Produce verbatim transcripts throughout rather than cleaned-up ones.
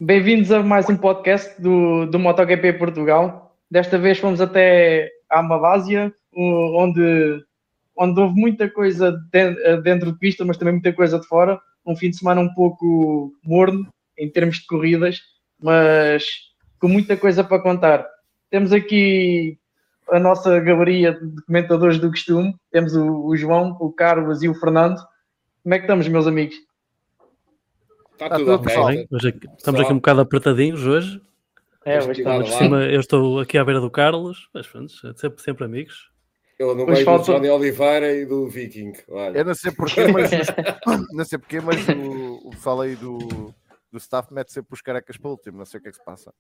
Bem-vindos a mais um podcast do, do MotoGP Portugal. Desta vez fomos até à Malásia, onde, onde houve muita coisa dentro de pista, mas também muita coisa de fora. Um fim de semana um pouco morno em termos de corridas, mas com muita coisa para contar. Temos aqui a nossa galeria de comentadores do costume. Temos o, o João, o Carlos e o Fernando. Como é que estamos, meus amigos? Está tudo, tudo ok. Bem, hoje aqui, estamos aqui um bocado apertadinhos hoje. É, hoje estamos por cima, eu estou aqui à beira do Carlos, mas pronto, sempre, sempre amigos. Eu no meio falta... do Johnny Oliveira e do Viking. Olha. Eu não sei porquê, mas, não sei porquê, mas o, o pessoal aí do, do staff mete sempre os carecas para o último, não sei o que é que se passa.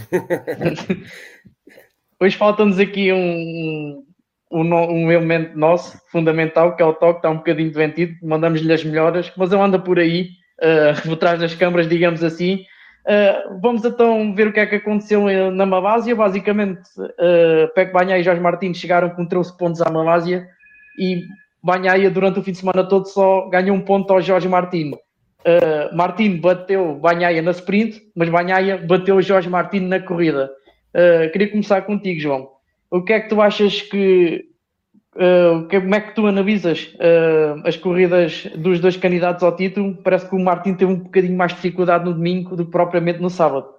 Hoje falta-nos aqui um, um, um elemento nosso, fundamental, que é o Toque, está um bocadinho doentido, mandamos-lhe as melhoras, mas eu ando por aí, uh, por trás das câmaras, digamos assim. Uh, vamos então ver o que é que aconteceu na Malásia. Basicamente, uh, Pecco Bagnaia e Jorge Martins chegaram com treze pontos à Malásia e Bagnaia durante o fim de semana todo só ganhou um ponto ao Jorge Martins. Uh, Martins bateu Bagnaia na sprint, mas Bagnaia bateu o Jorge Martins na corrida. Uh, queria começar contigo, João. O que é que tu achas que... Uh, como é que tu analisas uh, as corridas dos dois candidatos ao título? Parece que o Martin teve um bocadinho mais de dificuldade no domingo do que propriamente no sábado.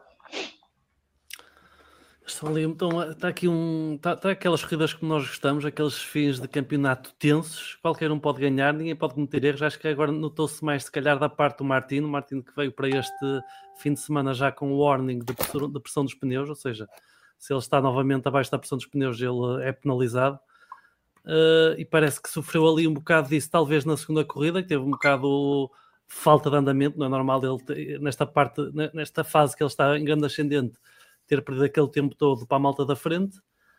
Estão ali, então, está aqui um... Está, está aquelas corridas que nós gostamos, aqueles fins de campeonato tensos, qualquer um pode ganhar, ninguém pode cometer erros. Acho que agora notou-se mais, se calhar, da parte do Martin, o Martin que veio para este fim de semana já com o warning de pressão, de pressão dos pneus, ou seja, se ele está novamente abaixo da pressão dos pneus, ele é penalizado. Uh, e parece que sofreu ali um bocado disso, talvez na segunda corrida, que teve um bocado falta de andamento. Não é normal ele ter, nesta parte, nesta fase que ele está em grande ascendente, ter perdido aquele tempo todo para a malta da frente.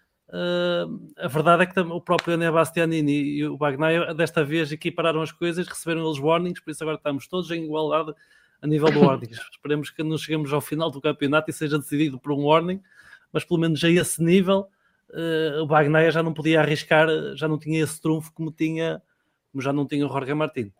Uh, a verdade é que o próprio Enea Bastianini e o Bagnaia desta vez equipararam as coisas, receberam eles warnings, por isso agora estamos todos em igualdade a nível de warnings. Esperemos que não cheguemos ao final do campeonato e seja decidido por um warning, mas pelo menos a esse nível. Uh, o Bagnaia já não podia arriscar, já não tinha esse trunfo como tinha, como já não tinha o Jorge Martin.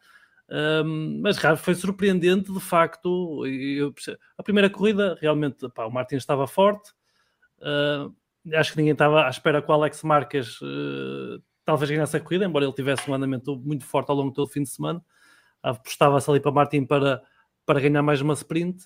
Um, mas foi surpreendente, de facto. Eu, a primeira corrida, realmente, pá, o Martin estava forte. Uh, acho que ninguém estava à espera que o Alex Marquez uh, talvez ganhasse a corrida, embora ele tivesse um andamento muito forte ao longo de todo o fim de semana. Apostava-se ali para Martin para, para ganhar mais uma sprint.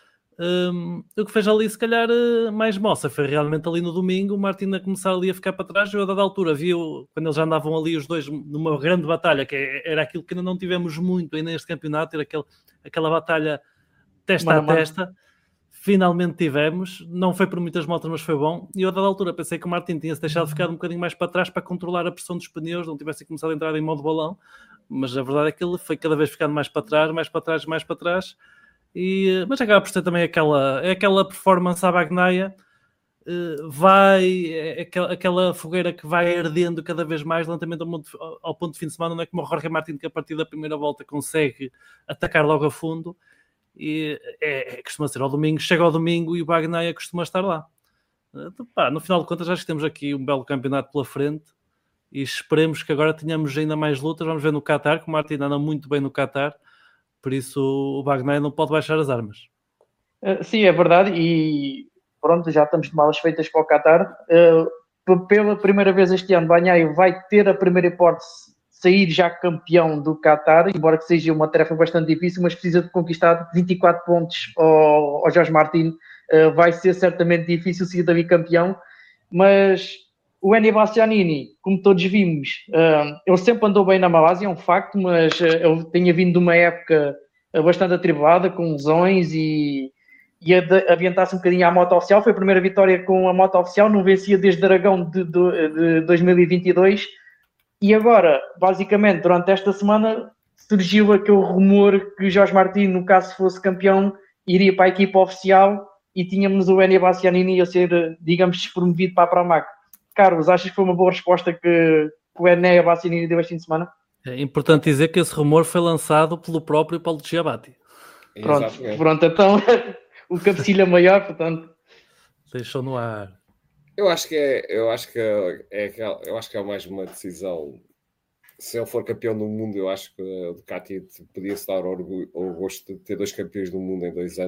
Um, o que fez ali se calhar mais moça foi realmente ali no domingo o Martin a começar ali a ficar para trás. Eu a dada altura viu, quando eles já andavam ali os dois numa grande batalha, que era aquilo que ainda não tivemos muito ainda neste campeonato, era aquele, aquela batalha testa mano, a testa mano. Finalmente tivemos, não foi por muitas motas, mas foi bom. E eu a dada altura pensei que o Martin tinha-se deixado ficar um bocadinho mais para trás para controlar a pressão dos pneus, não tivesse começado a entrar em modo balão, mas a verdade é que ele foi cada vez ficando mais para trás, mais para trás, mais para trás. E, mas acaba por ser também aquela, é aquela performance à Bagnaia, uh, vai, é aquela, aquela fogueira que vai ardendo cada vez mais lentamente ao, ao ponto de fim de semana. Não é como o Jorge Martin, que a partir da primeira volta consegue atacar logo a fundo, e é, é, costuma ser ao domingo, chega ao domingo e o Bagnaia costuma estar lá. Então, pá, no final de contas acho que temos aqui um belo campeonato pela frente e esperemos que agora tenhamos ainda mais lutas. Vamos ver no Qatar, que o Martin anda muito bem no Qatar. Por isso o Bagnaia não pode baixar as armas. Uh, sim, é verdade. E pronto, já estamos de malas feitas para o Qatar. Uh, pela primeira vez este ano, Bagnaia vai ter a primeira hipótese de sair já campeão do Qatar, embora que seja uma tarefa bastante difícil, mas precisa de conquistar vinte e quatro pontos ao, ao Jorge Martin. Uh, vai ser certamente difícil seguir dali campeão, mas o Enea Bastianini, como todos vimos, uh, ele sempre andou bem na Malásia, é um facto, mas uh, ele tinha vindo de uma época uh, bastante atribulada, com lesões e, e a adiantar-se um bocadinho à moto oficial. Foi a primeira vitória com a moto oficial, não vencia desde Aragão de, de, de dois mil e vinte e dois. E agora, basicamente, durante esta semana, surgiu aquele rumor que Jorge Martin, no caso se fosse campeão, iria para a equipa oficial e tínhamos o Enea Bastianini a ser, digamos, despromovido para a Pramac. Carlos, achas que foi uma boa resposta que o Enea Bastianini deu este fim de semana? É importante dizer que esse rumor foi lançado pelo próprio Paulo Giabatti. Pronto, pronto, então o cabecilha maior, portanto. Deixou no ar. Eu acho que é, eu acho que é, é eu acho que é mais uma decisão. Se ele for campeão do mundo, eu acho que a Ducati podia-se dar o, orgulho, o gosto de ter dois campeões do mundo em dois anos.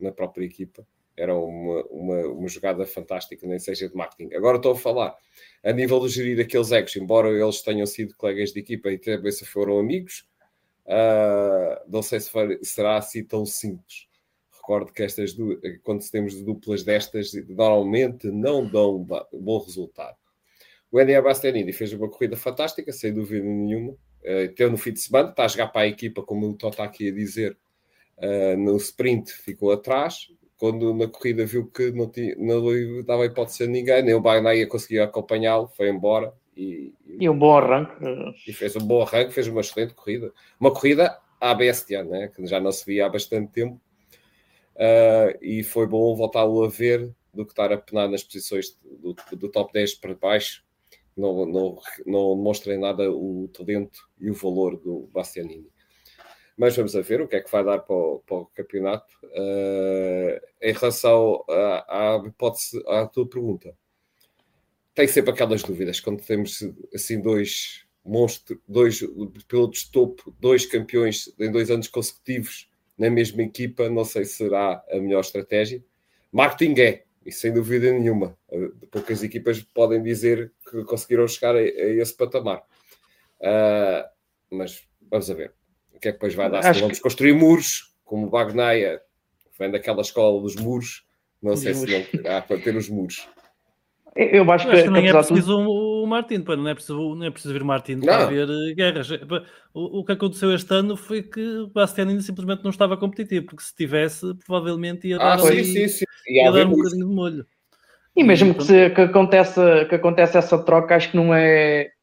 na própria equipa. Era uma, uma, uma jogada fantástica, nem seja de marketing. Agora estou a falar a nível de gerir aqueles egos, embora eles tenham sido colegas de equipa e também se foram amigos, uh, não sei se for, será assim tão simples. Recordo que estas du- quando temos duplas destas, normalmente não dão um ba- bom resultado. O Enea Bastianini fez uma corrida fantástica, sem dúvida nenhuma. Uh, teve no fim de semana, está a jogar para a equipa, como o Tó está aqui a dizer, uh, no sprint ficou atrás. Quando na corrida viu que não, tinha, não dava hipótese a ninguém, nem o Bagnaia conseguia acompanhá-lo, foi embora. E, E um bom arranque. E fez um bom arranque, fez uma excelente corrida. Uma corrida à bestia, né? Que já não se via há bastante tempo. Uh, e foi bom voltá-lo a ver do que estar a penar nas posições do, do top dez para baixo. Não, não, não mostrem nada o talento e o valor do Bastianini. Mas vamos a ver o que é que vai dar para o, para o campeonato. Uh, em relação à, à hipótese, à tua pergunta, tem sempre aquelas dúvidas quando temos assim dois monstros, dois pilotos de topo, dois campeões em dois anos consecutivos na mesma equipa. Não sei se será a melhor estratégia. Marketing é, e sem dúvida nenhuma. Poucas equipas podem dizer que conseguiram chegar a, a esse patamar. Uh, mas vamos a ver. O que é que depois vai dar? Se vamos que... construir muros, como o Bagnaia vem daquela escola dos muros, não sei se não terá para ter os muros. Eu acho que, eu acho que nem é preciso tudo... o Martino, não é preciso, não é preciso vir Martino para haver guerras. O, o que aconteceu este ano foi que o Bastianini simplesmente não estava competitivo, porque se tivesse, provavelmente ia dar, ah, ali, sim, sim, sim. Ia dar um bocadinho de molho. E mesmo e, que, se, que, aconteça, que aconteça essa troca, acho que não é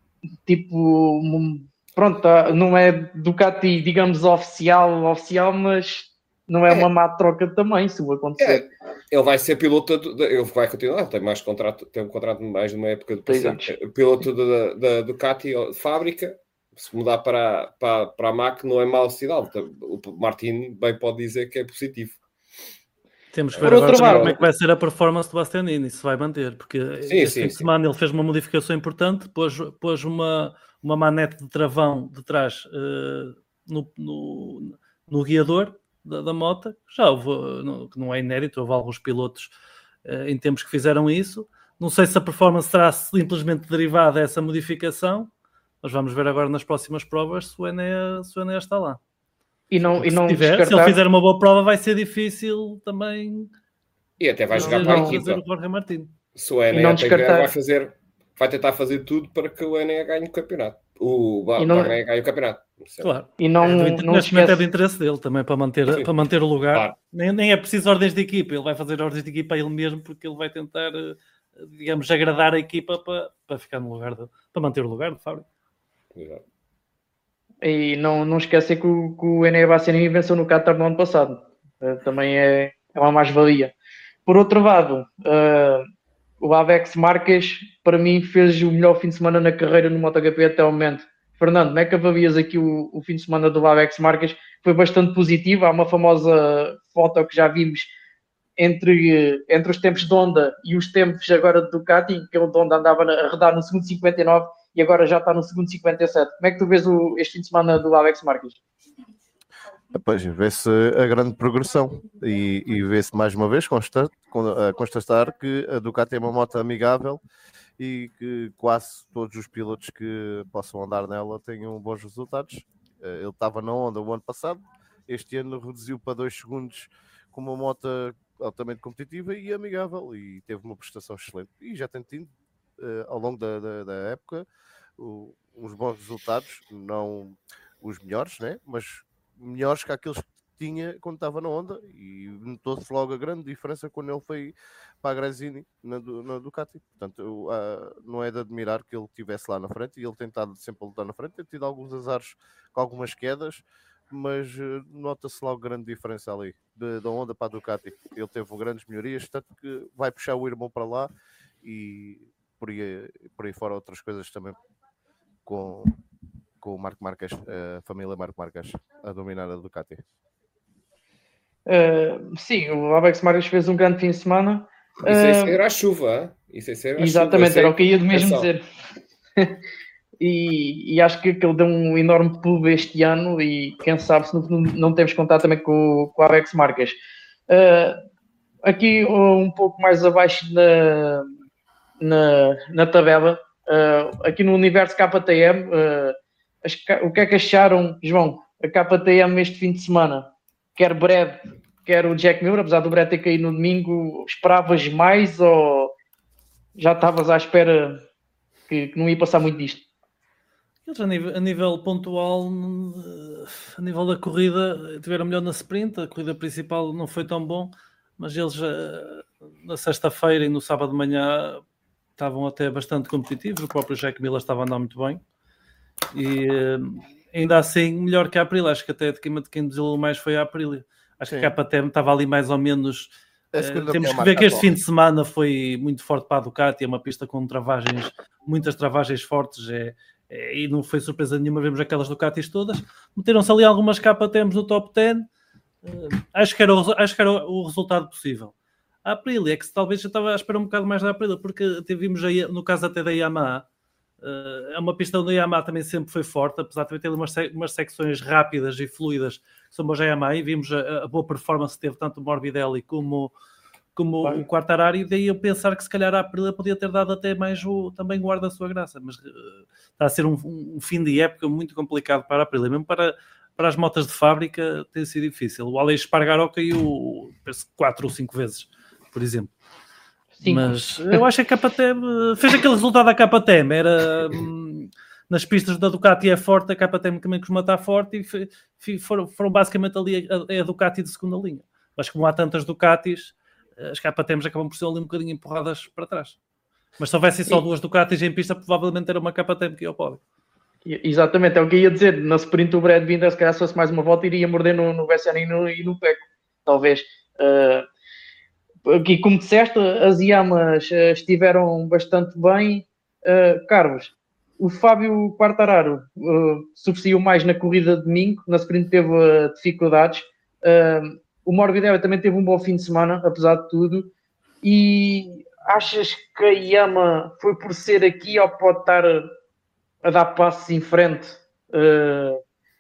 tipo... Pronto, não é Ducati, digamos, oficial, oficial, mas não é, é. uma má troca também, se o acontecer. É. Ele vai ser piloto, de, ele vai continuar, tem mais contrato, tem um contrato de mais de uma época de passagem. Piloto da, da Ducati de fábrica, se mudar para, para, para a M A C não é mau sinal. O Martino bem pode dizer que é positivo. Temos que ver agora lado, como é que vai ser a performance do Bastianini, se vai manter, porque sim, este sim, fim de sim. semana ele fez uma modificação importante, pôs, pôs uma, uma manete de travão de trás uh, no, no, no guiador da, da moto. Já houve, não, não é inédito, houve alguns pilotos uh, em tempos que fizeram isso. Não sei se a performance será simplesmente derivada dessa modificação, mas vamos ver agora nas próximas provas se o Enea, se o Enea está lá. E não, e não se, tiver, descartar... se ele fizer uma boa prova, vai ser difícil também. E até vai jogar para a equipa. O Jorge Martins. Se o Enea descartar... vai, fazer, vai tentar fazer tudo para que o Enea ganhe o campeonato. O Bagnaia ganhe o campeonato. Claro. E não, é, do, não neste momento é de interesse dele também para manter, para manter o lugar. Claro. Nem, nem é preciso ordens de equipa. Ele vai fazer ordens de equipa a ele mesmo porque ele vai tentar, digamos, agradar a equipa para, para ficar no lugar de, para manter o lugar de fábrica. Exato. E não, não esquecer que o, que o Enea Bastianini venceu no Qatar no ano passado. Uh, também é, é uma mais-valia. Por outro lado, uh, o Alex Marques, para mim, fez o melhor fim de semana na carreira no MotoGP até o momento. Fernando, como é que avalias aqui o, o fim de semana do Alex Marques? Foi bastante positivo. Há uma famosa foto que já vimos entre, entre os tempos de Honda e os tempos agora de Ducati, que o Honda andava a rodar no segundo cinquenta e nove e agora já está no segundo cinquenta e sete. Como é que tu vês o, este fim de semana do Alex Marques? Pois, vê-se a grande progressão e, e vê-se mais uma vez constar, constatar que a Ducati é uma moto amigável e que quase todos os pilotos que possam andar nela tenham bons resultados. Ele estava na Honda o ano passado, este ano reduziu para dois segundos com uma moto altamente competitiva e amigável e teve uma prestação excelente. E já tem tido, ao longo da, da, da época, uns bons resultados, não os melhores, né? Mas melhores que aqueles que tinha quando estava na Honda, e notou-se logo a grande diferença quando ele foi para a Gresini na, na Ducati. Portanto, uh, não é de admirar que ele estivesse lá na frente, e ele tem estado sempre a lutar na frente, tem tido alguns azares com algumas quedas, mas uh, nota-se logo grande diferença ali, da Honda para a Ducati. Ele teve grandes melhorias, tanto que vai puxar o irmão para lá, e por aí, por aí fora outras coisas também com... com o Marco Marques, a família Marco Marques a dominar a Ducati. Uh, sim, o Alex Marques fez um grande fim de semana. Isso é ser a chuva, isso é ser a exatamente, chuva. era o que ia mesmo dizer. e, e acho que, que ele deu um enorme pulo este ano, e quem sabe se não, não temos contato também com, com o Alex Marques. Uh, aqui um pouco mais abaixo na, na, na tabela, uh, aqui no universo K T M, uh, as, o que é que acharam, João, a K T M este fim de semana? Quer Brad, quer o Jack Miller, apesar do Brad ter caído no domingo, esperavas mais ou já estavas à espera que, que não ia passar muito disto? Eles a nível, a nível pontual, a nível da corrida, tiveram melhor na sprint, a corrida principal não foi tão bom, mas eles na sexta-feira e no sábado de manhã estavam até bastante competitivos, o próprio Jack Miller estava a andar muito bem, e ainda assim melhor que a Aprilia. Acho que até de quem, de quem desiludeu mais foi a Aprilia. Acho Sim. que a K T M estava ali mais ou menos... Uh, temos que ver que este fim de semana foi muito forte para a Ducati, é uma pista com travagens, muitas travagens fortes, é, é, e não foi surpresa nenhuma, vemos aquelas Ducatis todas. Meteram-se ali algumas K T Ms no top dez, uh, acho, que era o, acho que era o resultado possível. A Aprilia é que talvez já estava a esperar um bocado mais da Aprilia, porque vimos aí, no caso até da Yamaha, uh, é uma pista onde a Yamaha também sempre foi forte, apesar de também ter umas, umas secções rápidas e fluidas que são boas a Yamaha, e vimos a, a boa performance que teve tanto o Morbidelli como, como o Quartararo, e daí eu pensar que se calhar a Aprilia podia ter dado até mais o, também o ar da sua graça, mas uh, está a ser um, um fim de época muito complicado para a Aprilia, mesmo para, para as motas de fábrica tem sido difícil. O Aleix Espargaró caiu quatro ou cinco vezes, por exemplo. Cinco. Mas eu acho que a K T M fez aquele resultado da K T M, era hum, nas pistas da Ducati é forte, a K T M também costuma estar forte, e foi, foi, foram, foram basicamente ali a, a Ducati de segunda linha. Mas como há tantas Ducatis, as K T Ms acabam por ser ali um bocadinho empurradas para trás. Mas se houvessem só duas Ducatis em pista, provavelmente era uma K T M que ia ao pódio. Exatamente, é o que eu ia dizer. Na sprint o Brad Binder, se calhar se fosse mais uma volta, iria morder no, no Bessiani e no, e no Peco, talvez. Uh, aqui, como disseste, as Yamas uh, estiveram bastante bem. Uh, Carlos, o Fábio Quartararo uh, subsistiu mais na corrida de domingo, na sprint teve uh, dificuldades. Uh, o Morbidelli também teve um bom fim de semana, apesar de tudo. E achas que a Yama foi por ser aqui ou pode estar a dar passos em frente uh,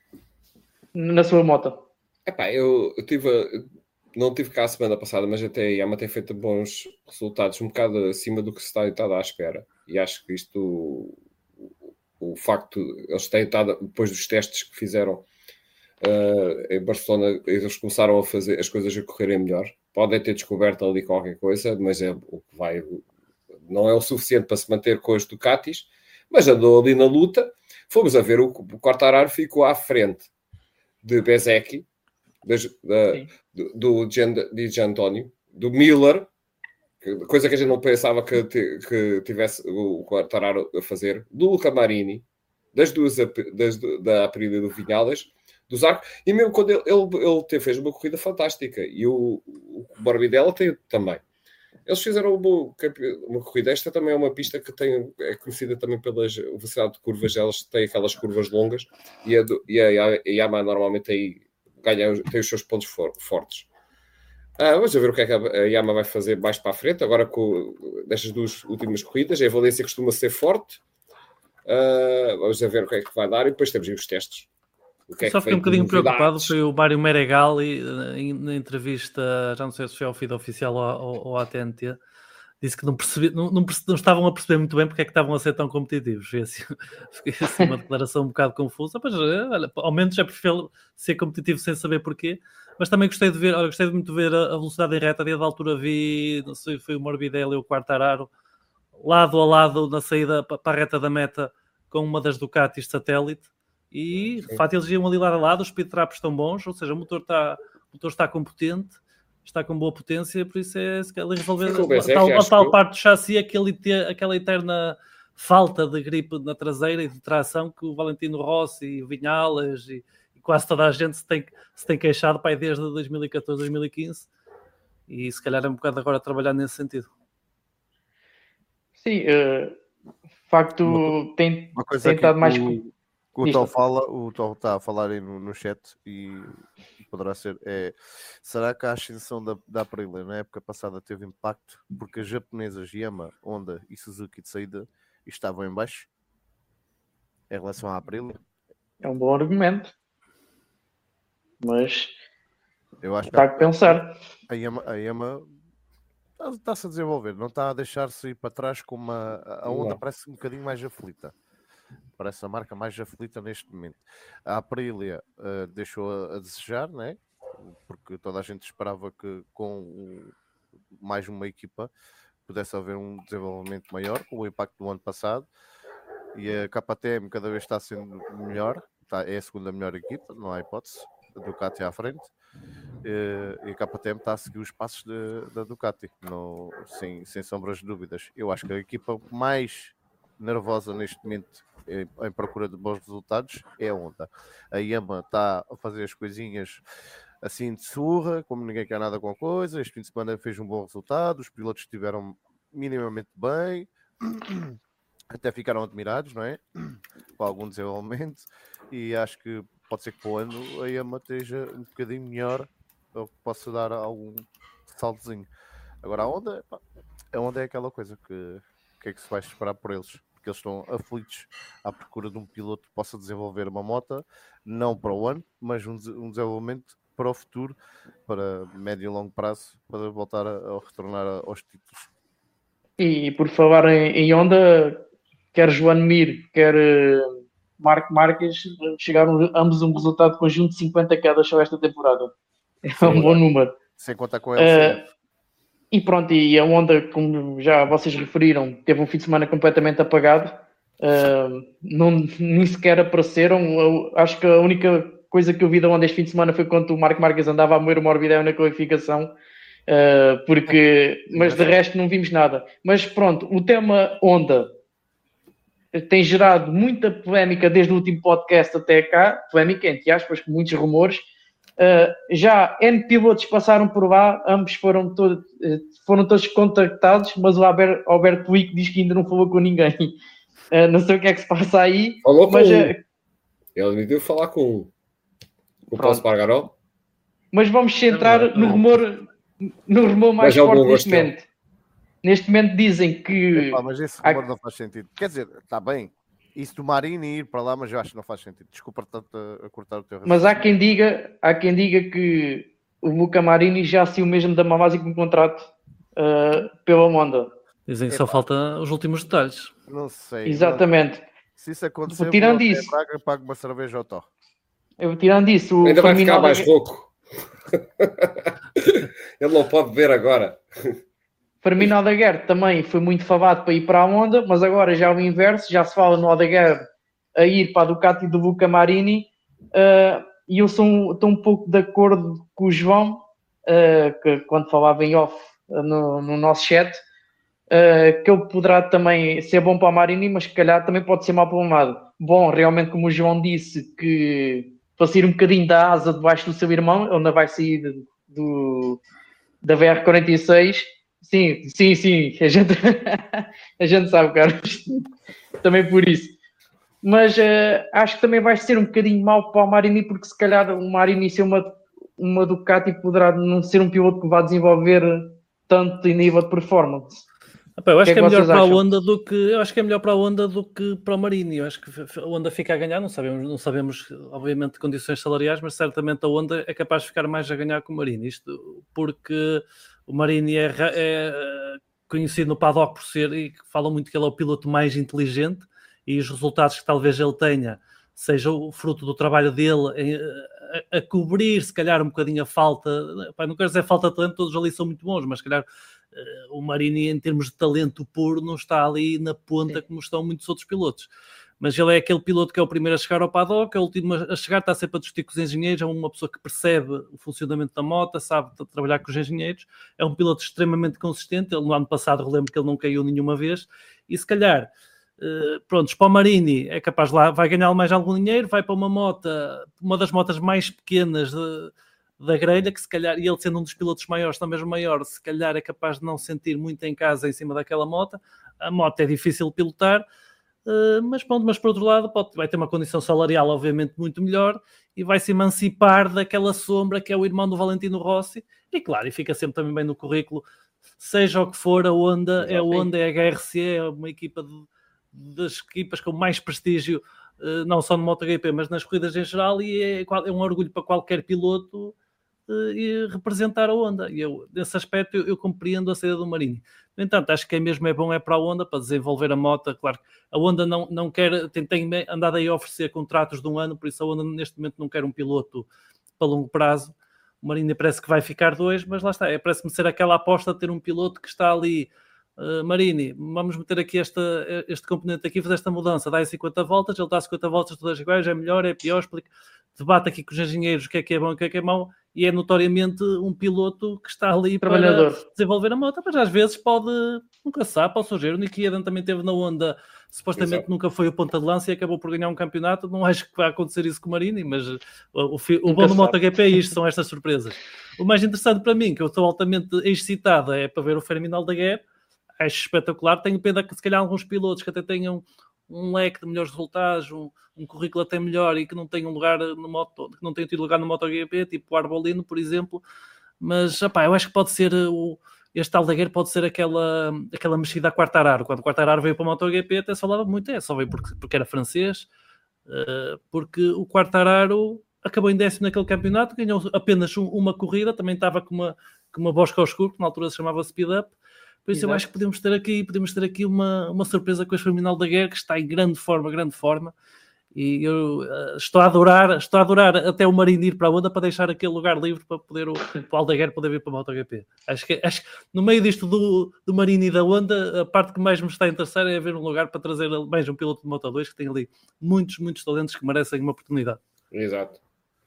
na sua moto? Epá, eu, eu tive a, não tive cá a semana passada, mas até a Yama tem feito bons resultados, um bocado acima do que se está estado à espera, e acho que isto o, o facto, eles têm estado, depois dos testes que fizeram uh, em Barcelona, eles começaram a fazer as coisas a correrem melhor. Podem ter descoberto ali qualquer coisa, mas é o que vai, não é o suficiente para se manter com as Ducatis, mas andou ali na luta. Fomos a ver, o, o Quartararo ficou à frente de Bezzecchi, das, da, do, do Di Giannantonio, do Miller, que, coisa que a gente não pensava que, que tivesse o Quartararo a fazer, do Luca Marini, das duas, das, da Aprilia do Vinales, do Zarco, e mesmo quando ele, ele, ele fez uma corrida fantástica, e o, o Morbidelli tem também. Eles fizeram uma, uma corrida. Esta também é uma pista que tem, é conhecida também pela velocidade de curvas. Elas têm aquelas curvas longas, e a, e a, a Yamaha normalmente tem, ganha, tem os seus pontos for, fortes. Ah, vamos ver o que é que a Yamaha vai fazer mais para a frente, agora com destas duas últimas corridas. A Valência costuma ser forte. Ah, vamos ver o que é que vai dar, e depois temos os testes. O que é Só que fiquei um bocadinho preocupado, foi o Mário Meregali, na entrevista, já não sei se foi ao feed oficial ou, ou à T N T, disse que não, percebi, não, não, perce, não estavam a perceber muito bem porque é que estavam a ser tão competitivos. Foi assim, foi assim uma declaração um bocado confusa, mas olha, ao menos é preferível ser competitivo sem saber porquê. Mas também gostei de ver, olha, gostei muito de ver a, a velocidade em reta, a da altura vi, não sei, foi o Morbidelli ou o Quartararo, lado a lado na saída para a reta da meta com uma das Ducatis satélite. E, de facto, eles iam ali lado a lado, os speed traps estão bons, ou seja, o motor está, o motor está competente, está com boa potência, por isso é se calhar resolver a tal, a tal parte do chassi, aquele, aquela eterna falta de gripe na traseira e de tração que o Valentino Rossi e o Vinales e, e quase toda a gente se tem, se tem queixado pai, desde dois mil e catorze, dois mil e quinze, e se calhar é um bocado agora a trabalhar nesse sentido. Sim, uh, de facto uma, tem, uma coisa tem estado mais... O, o Tom fala, o Tom está a falar aí no, no chat e poderá ser, é, será que a ascensão da, da Aprilia na época passada teve impacto porque as japonesas Yamaha, Honda e Suzuki de saída estavam em baixo em relação à Aprilia? É um bom argumento, mas Eu acho que Está a pensar. A Yamaha, a Yamaha está-se a desenvolver, não está a deixar-se ir para trás como a, a Honda não. Parece um bocadinho mais aflita. Parece a marca mais aflita neste momento. A Aprilia uh, deixou a, a desejar, né? Porque toda a gente esperava que com um, mais uma equipa pudesse haver um desenvolvimento maior, com o impacto do ano passado. E a K T M cada vez está sendo melhor, está, é a segunda melhor equipa, não há hipótese, a Ducati à frente. E a K T M está a seguir os passos de, da Ducati, no, sem, sem sombras de dúvidas. Eu acho que a equipa mais nervosa neste momento em, em procura de bons resultados é a Honda. A Yamaha está a fazer as coisinhas assim de surra, como ninguém quer nada com a coisa. Este fim de semana fez um bom resultado, os pilotos estiveram minimamente bem, até ficaram admirados, não é? Com algum desenvolvimento, e acho que pode ser que para o ano a Yamaha esteja um bocadinho melhor, ou possa dar algum saltozinho. Agora a Honda, a Honda é aquela coisa que, que é que se vai esperar por eles, porque eles estão aflitos à procura de um piloto que possa desenvolver uma moto, não para o ano, mas um, um desenvolvimento para o futuro, para médio e longo prazo, para voltar a, a retornar aos títulos. E por falar em, em Honda, quer Joan Mir, quer uh, Marc Marques, chegaram ambos um resultado conjunto de cinquenta quedas só esta temporada. É Sim, um bom número. Sem contar com ele. Uh, e pronto, e a Honda, como já vocês referiram, teve um fim de semana completamente apagado. Uh, não, nem sequer apareceram. Eu acho que a única coisa que eu vi da Honda este fim de semana foi quando o Marc Marques andava a moer o Morbidelli na qualificação. Uh, porque, mas de resto não vimos nada. Mas pronto, o tema Honda tem gerado muita polémica desde o último podcast até cá, polémica entre aspas, com muitos rumores. Uh, já N pilotos passaram por lá, ambos foram, todo, foram todos contactados, mas o Albert, Alberto Wick diz que ainda não falou com ninguém. Uh, não sei o que é que se passa aí. Falou mas, com um. Uh, Ele me deu falar com um. O Paulo Espargaró. Mas vamos centrar é no rumor, no rumor mais mas forte neste momento. Neste momento dizem que... Epá, mas esse rumor há... não faz sentido. Quer dizer, está bem. Isso do Marini ir para lá, mas eu acho que não faz sentido. Desculpa tanto a, a cortar o teu raciocínio. Mas há quem diga, há quem diga que o Luca Marini já se o mesmo da Mavasi com contrato uh, pela Honda. Dizem que só falta os últimos detalhes. Não sei. Exatamente. Não... Se isso acontecer, tirando vou isso, Braga, pago uma cerveja ao Tó. Eu tirando isso, o ainda vai ficar Firmino mais Aldeguer... rouco. Ele não pode beber agora. Firmino Aldeguer também foi muito favado para ir para a Honda, mas agora já é o inverso, já se fala no Aldeguer a ir para a Ducati do Luca Marini, uh, e eu sou, estou um pouco de acordo com o João, uh, que quando falava em off uh, no, no nosso chat, uh, que ele poderá também ser bom para o Marini, mas se calhar também pode ser mau para um lado. Bom, realmente, como o João disse, que para sair um bocadinho da asa debaixo do seu irmão, ele ainda vai sair de, do, da V R quarenta e seis. Sim, sim, sim, a gente, a gente sabe, Carlos, também por isso. Mas uh, acho que também vai ser um bocadinho mau para o Marini, porque se calhar o Marini ser uma, uma Ducati poderá não ser um piloto que vá desenvolver tanto em nível de performance. Epá, eu acho que, que é, é melhor para acham? a Honda do que eu acho que é melhor para a Honda do que para o Marini. Eu acho que a Honda fica a ganhar, não sabemos, não sabemos obviamente condições salariais, mas certamente a Honda é capaz de ficar mais a ganhar que o Marini. Isto porque o Marini é, é conhecido no paddock por ser, e falam muito que ele é o piloto mais inteligente, e os resultados que talvez ele tenha seja o fruto do trabalho dele em, a, a cobrir se calhar um bocadinho a falta, pá, não quero dizer falta de talento, todos ali são muito bons, mas se calhar uh, o Marini em termos de talento puro não está ali na ponta. Sim. Como estão muitos outros pilotos. Mas ele é aquele piloto que é o primeiro a chegar ao paddock, é o último a chegar, está sempre a discutir com os engenheiros, é uma pessoa que percebe o funcionamento da moto, sabe trabalhar com os engenheiros, é um piloto extremamente consistente. Ele, no ano passado, relembro que ele não caiu nenhuma vez, e se calhar, uh, pronto, para o Marini é capaz de lá, vai ganhar mais algum dinheiro, vai para uma moto, uma das motas mais pequenas de, da grelha, que se calhar, e ele sendo um dos pilotos maiores, também o maior, se calhar é capaz de não sentir muito em casa em cima daquela moto. A moto é difícil de pilotar, Uh, mas pronto, mas por outro lado pode, vai ter uma condição salarial obviamente muito melhor e vai se emancipar daquela sombra que é o irmão do Valentino Rossi, e claro, e fica sempre também bem no currículo, seja o que for, a Honda é a Honda, é a H R C, é uma equipa de, das equipas com mais prestígio, uh, não só no MotoGP, mas nas corridas em geral, e é, é um orgulho para qualquer piloto uh, e representar a Honda. E eu, nesse aspecto, eu, eu compreendo a saída do Marini. No entanto, acho que é mesmo é bom é para a Honda, para desenvolver a moto. Claro, a Honda não, não quer, tem, tem andado aí a oferecer contratos de um ano, por isso a Honda neste momento não quer um piloto para longo prazo. O Marini parece que vai ficar dois, mas lá está, é, parece-me ser aquela aposta de ter um piloto que está ali, uh, Marini, vamos meter aqui esta, este componente aqui, fazer esta mudança, dá cinquenta voltas, ele dá cinquenta voltas todas iguais, é melhor, é pior, explica, debate aqui com os engenheiros o que é que é bom e o que é que é mau, e é notoriamente um piloto que está ali Trabalhador. para desenvolver a moto, mas às vezes pode, nunca sabe, pode surgir. O Nicky Hayden também teve na Honda, supostamente Exato. Nunca foi o ponta de lança e acabou por ganhar um campeonato. Não acho que vai acontecer isso com o Marini, mas o, o, o bom do MotoGP é isto, são estas surpresas. O mais interessante para mim, que eu estou altamente excitado, é para ver o Fermin Aldeguer. Acho espetacular. Tenho pena que se calhar alguns pilotos que até tenham um leque de melhores resultados, um, um currículo até melhor e que não tenham lugar no moto, que não tenham tido lugar no MotoGP, tipo o Arbolino, por exemplo. Mas, opá, eu acho que pode ser o, este Aldeguer pode ser aquela, aquela mexida a Quartararo. Quando o Quartararo veio para o MotoGP até se falava muito, é, só veio porque, porque era francês, uh, porque o Quartararo acabou em décimo naquele campeonato, ganhou apenas um, uma corrida, também estava com uma, com uma Bosca ao escuro, que na altura se chamava Speed Up. Por isso Exato. Eu acho que podemos ter aqui, podemos ter aqui uma, uma surpresa com este Fermin Aldeguer, que está em grande forma, grande forma. E eu uh, estou a adorar, estou a adorar até o Marini ir para a Honda para deixar aquele lugar livre para poder o, o Aldeguer poder vir para a MotoGP. Acho que, acho que no meio disto do, do Marini e da Honda, a parte que mais me está a interessar é haver um lugar para trazer mais um piloto de Moto dois que tem ali muitos, muitos talentos que merecem uma oportunidade. Exato.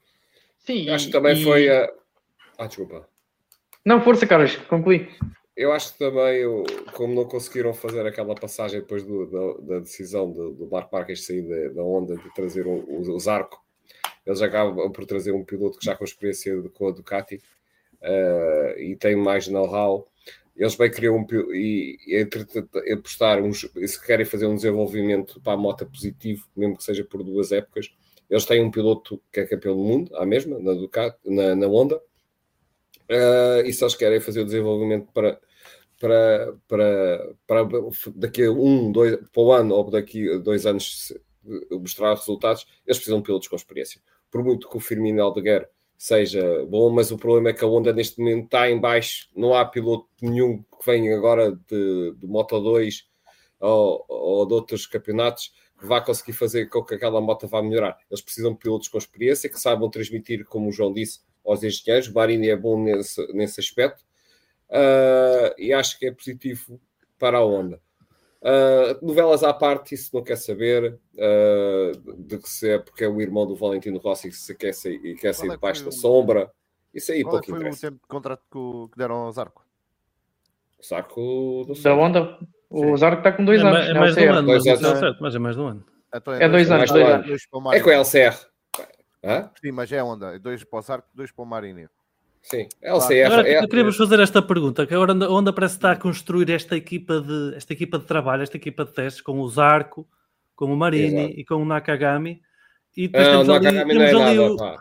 Sim, acho que também e... foi a... Ah, desculpa. Não, força, Carlos, conclui. Eu acho que também, como não conseguiram fazer aquela passagem depois do, da, da decisão do, do Marc Marquez sair da, da Honda de trazer o, o, o Zarco, eles acabam por trazer um piloto que já com experiência com a Ducati uh, e tem mais know-how. Eles bem queriam um piloto e, e apostar, uns, se querem fazer um desenvolvimento para a moto positivo, mesmo que seja por duas épocas, eles têm um piloto que é campeão do mundo, à mesma, na, Ducati, na, na Honda, uh, e se eles querem fazer o desenvolvimento para Para, para, para daqui a um, dois, para o ano ou daqui a dois anos mostrar resultados, eles precisam de pilotos com experiência. Por muito que o Fermin Aldeguer seja bom, mas o problema é que a Honda neste momento está em baixo, não há piloto nenhum que venha agora de, de Moto dois ou, ou de outros campeonatos que vá conseguir fazer com que aquela moto vá melhorar. Eles precisam de pilotos com experiência, que saibam transmitir, como o João disse, aos engenheiros. O Marini é bom nesse, nesse aspecto. Uh, e acho que é positivo para a Honda. Uh, novelas à parte, isso não quer saber uh, de que se é porque é o irmão do Valentino Rossi que se quer sair, e quer sair debaixo da sombra. Isso aí pouco interessa. Qual foi o tempo de contrato que, que deram ao Zarco? O Zarco do da Honda? O Sim. Zarco está com dois é anos. É mais de um ano, dois mas, anos. É certo, mas é mais de um ano. Então é, é dois, dois anos. Dois anos. Dois é com a L C R. Hã? Sim, mas é Honda. Dois para o Zarco, dois para o Marini. Sim, L C R. Agora, é... queríamos fazer esta pergunta, que agora a Honda parece estar a construir esta equipa de, esta equipa de trabalho, esta equipa de testes, com o Zarco, com o Marini Exato. E com o Nakagami. E depois não, temos ali, Nakagami temos não é ali nada,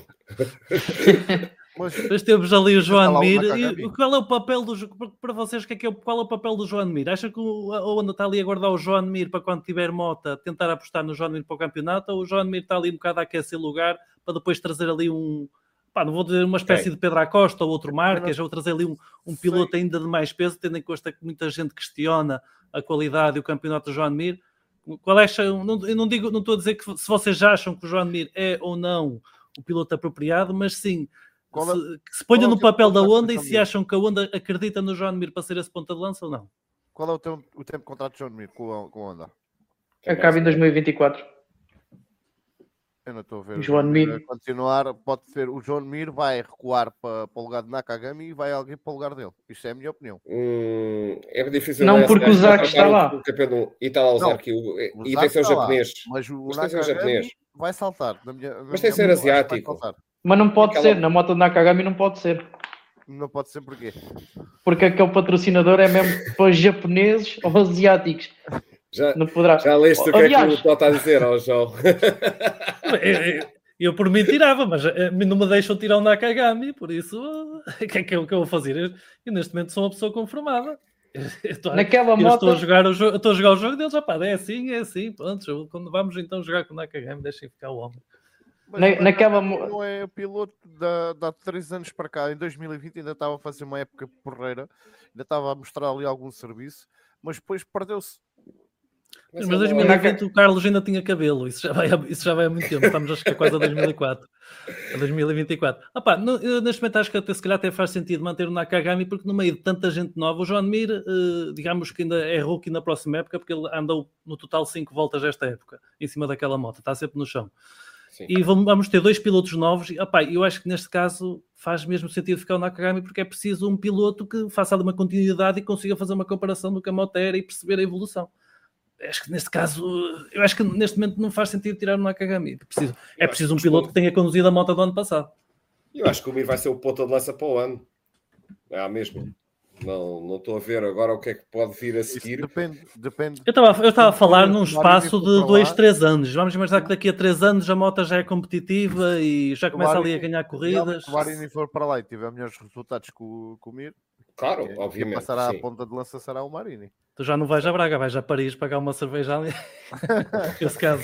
o... depois temos ali o Joan Mir. E qual é o papel do... Para vocês, que é que é o... qual é o papel do Joan Mir? Acha que a Honda está ali a guardar o Joan Mir para quando tiver moto, tentar apostar no Joan Mir para o campeonato, ou o Joan Mir está ali um bocado a aquecer lugar para depois trazer ali um... Pá, não vou dizer uma espécie okay. de Pedro Acosta ou outro Marques, ou trazer ali um, um piloto ainda de mais peso, tendo em conta que muita gente questiona a qualidade e o campeonato do Joan Mir. Qual é, não, eu não, digo, não estou a dizer que se vocês acham que o Joan Mir é ou não o piloto apropriado, mas sim, é, se, que se ponham no papel da Honda e se acham que a Honda acredita no Joan Mir para ser esse ponta de lança ou não. Qual é o tempo, o tempo de contrato de Joan Mir com a, com a Honda? Acaba em dois mil e vinte e quatro. Eu não estou a ver. João Mir. Continuar, pode ser o Joan Mir vai recuar para, para o lugar de Nakagami e vai alguém para o lugar dele. Isto é a minha opinião. Hum, é difícil. Não, porque o Zarco está lá. O campeão, e está lá o Zarco. E tem que ser o japonês. Mas o Nakagami vai saltar. Na minha, na mas tem que ser asiático. Mas não pode Aquela... ser. Na moto de Nakagami não pode ser. Não pode ser porquê? Porque aquele patrocinador é mesmo para japoneses ou asiáticos. Já, não poderá. já leste o que Aliás... é que o está a dizer ao João? eu, eu, eu por mim tirava, mas não me deixam tirar o Nakagami, por isso o que é que eu, que eu vou fazer? Eu, eu neste momento sou uma pessoa conformada. Eu estou, Naquela eu moto... estou, a jogar o jogo, estou a jogar o jogo deles, rapaz, é assim, é assim, pronto, quando vamos então jogar com o Nakagami, deixem ficar o homem. Mas Na, o naquela... não é o piloto da, de há três anos para cá. Em dois mil e vinte ainda estava a fazer uma época porreira, ainda estava a mostrar ali algum serviço, mas depois perdeu-se. Mas em dois mil e vinte o Carlos ainda tinha cabelo, isso já vai, isso já vai há muito tempo, estamos a chegar quase a dois mil e quatro, a dois mil e vinte e quatro. Ah pá, no, neste momento acho que até, se calhar até faz sentido manter o Nakagami, porque no meio de tanta gente nova, o Joan Mir, eh, digamos que ainda é rookie na próxima época, porque ele andou no total cinco voltas esta época, em cima daquela moto, está sempre no chão. Sim. E vamos, vamos ter dois pilotos novos, e ah pá, eu acho que neste caso faz mesmo sentido ficar o Nakagami, porque é preciso um piloto que faça ali uma continuidade e consiga fazer uma comparação do que a moto era e perceber a evolução. Acho que neste caso, eu acho que neste momento não faz sentido tirar o Nakagami. É preciso, é preciso um piloto que tenha conduzido a moto do ano passado. Eu acho que o Mir vai ser o ponta de lança para o ano. É a mesma. Não, não estou a ver agora o que é que pode vir a seguir. Isso depende, depende. Eu estava, eu estava a falar num espaço de dois, três anos. Vamos imaginar que daqui a três anos a moto já é competitiva e já começa ali a ganhar corridas. Se o Marini for para lá e tiver melhores resultados que o, que o Mir, claro, é, obviamente. Quem passará sim. a ponta de lança será o Marini. Tu já não vais a Braga, vais a Paris pagar uma cerveja ali. Nesse caso.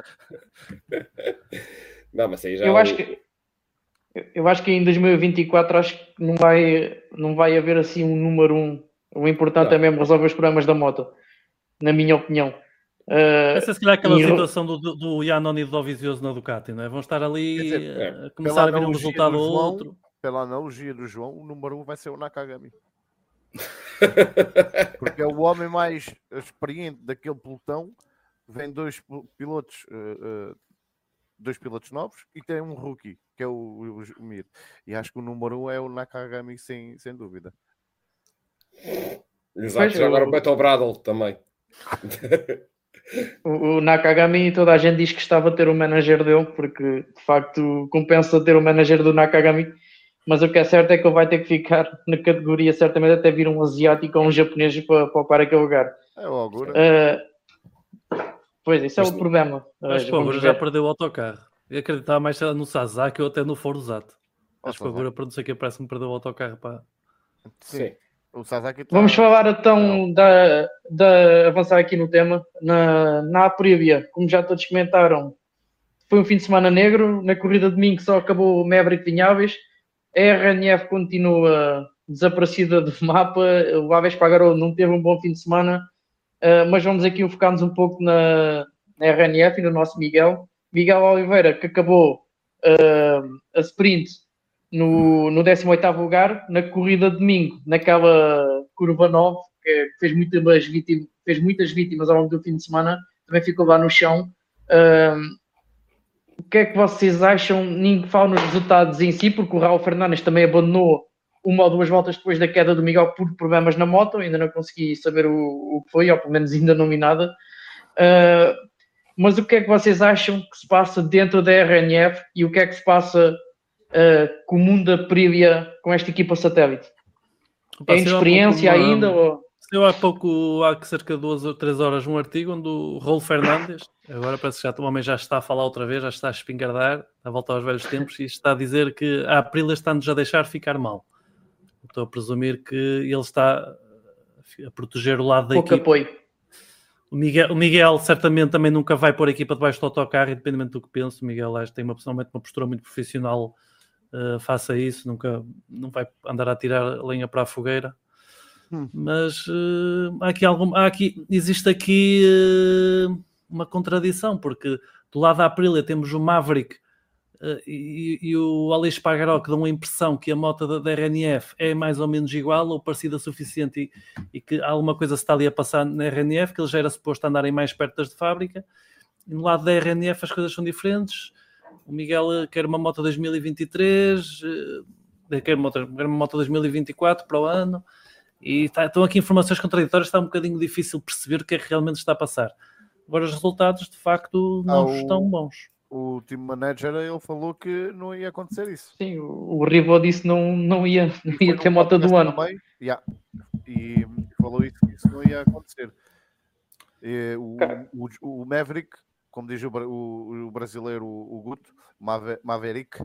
Não, mas aí já eu, o... acho que, eu acho que em dois mil e vinte e quatro acho que não vai, não vai haver assim um número um. O importante não. é mesmo resolver os problemas da moto, na minha opinião. Uh, Essa é se calhar aquela e... situação do, do Iannone e do Dovizioso na Ducati, não é? Vão estar ali dizer, é, a começar a ver um resultado ou outro. Pela analogia do João, o número um vai ser o Nakagami. Porque é o homem mais experiente daquele pelotão. Vem dois pilotos, uh, uh, dois pilotos novos e tem um rookie, que é o, o, o Mir. E acho que o número um é o Nakagami, sem, sem dúvida. Exato, já agora o Beto Bradle também. O, o Nakagami, toda a gente diz que estava a ter o manager dele, porque de facto compensa ter o manager do Nakagami. Mas o que é certo é que ele vai ter que ficar na categoria, certamente até vir um asiático ou um japonês para, para ocupar aquele lugar. É o Ogura. Uh, pois, isso é o problema. Mas o Ogura já perdeu o autocarro. Eu acreditava mais no Sasaki ou até no Forzato. Acho que o Ogura, por não sei o que, parece-me perdeu o autocarro. Para... Sim. O Sasaki tá... Vamos falar então da, da avançar aqui no tema. Na, na Aprilia, como já todos comentaram, foi um fim de semana negro. Na corrida de domingo só acabou o Maverick Vinhaves. A R N F continua desaparecida do mapa. O Aves Espargaró não teve um bom fim de semana, uh, mas vamos aqui focar-nos um pouco na, na R N F e no nosso Miguel. Miguel Oliveira, que acabou uh, a sprint no, no décimo oitavo lugar, na corrida de domingo, naquela curva nove, que fez muitas vítimas, fez muitas vítimas ao longo do fim de semana, também ficou lá no chão. Uh, O que é que vocês acham? Ninguém fala nos resultados em si, porque o Raul Fernandes também abandonou uma ou duas voltas depois da queda do Miguel por problemas na moto. Ainda não consegui saber o, o que foi, ou pelo menos ainda não vi nada. Uh, mas o que é que vocês acham que se passa dentro da R N F e o que é que se passa uh, com o mundo da Aprilia com esta equipa satélite? É inexperiência ainda? Ou... Eu há pouco, há cerca de duas ou três horas, um artigo onde o Raul Fernandes, agora parece que já, o homem já está a falar outra vez, já está a espingardar, a voltar aos velhos tempos, e está a dizer que a Aprilia está-nos a deixar ficar mal. Estou a presumir que ele está a proteger o lado da Pouco equipa. Apoio. O Miguel, o Miguel certamente também nunca vai pôr a equipa debaixo do autocarro, independente do que penso. O Miguel acho, tem uma, uma postura muito profissional, uh, faça isso, nunca não vai andar a tirar lenha para a fogueira. Hum. Mas uh, há aqui algum, há aqui, existe aqui uh, uma contradição, porque do lado da Aprilia temos o Maverick uh, e, e o Aleix Espargaró, que dão a impressão que a moto da, da R N F é mais ou menos igual ou parecida o suficiente, e, e que alguma coisa se está ali a passar na R N F, que eles já era suposto andarem mais perto das de fábrica. E no lado da R N F as coisas são diferentes. O Miguel quer uma moto dois mil e vinte e três, uh, quer, uma, quer uma moto dois mil e vinte e quatro para o ano. E tá, estão aqui informações contraditórias, está um bocadinho difícil perceber o que é que realmente está a passar. Agora os resultados de facto não ah, estão bons. O, o team manager ele falou que não ia acontecer isso. Sim, o, o Rivo disse que não, não ia, não ia ter moto do ano. Yeah. E falou isso, que isso não ia acontecer. E, o, o, o Maverick, como diz o, o, o brasileiro, o Guto, Mave, Maverick, uh,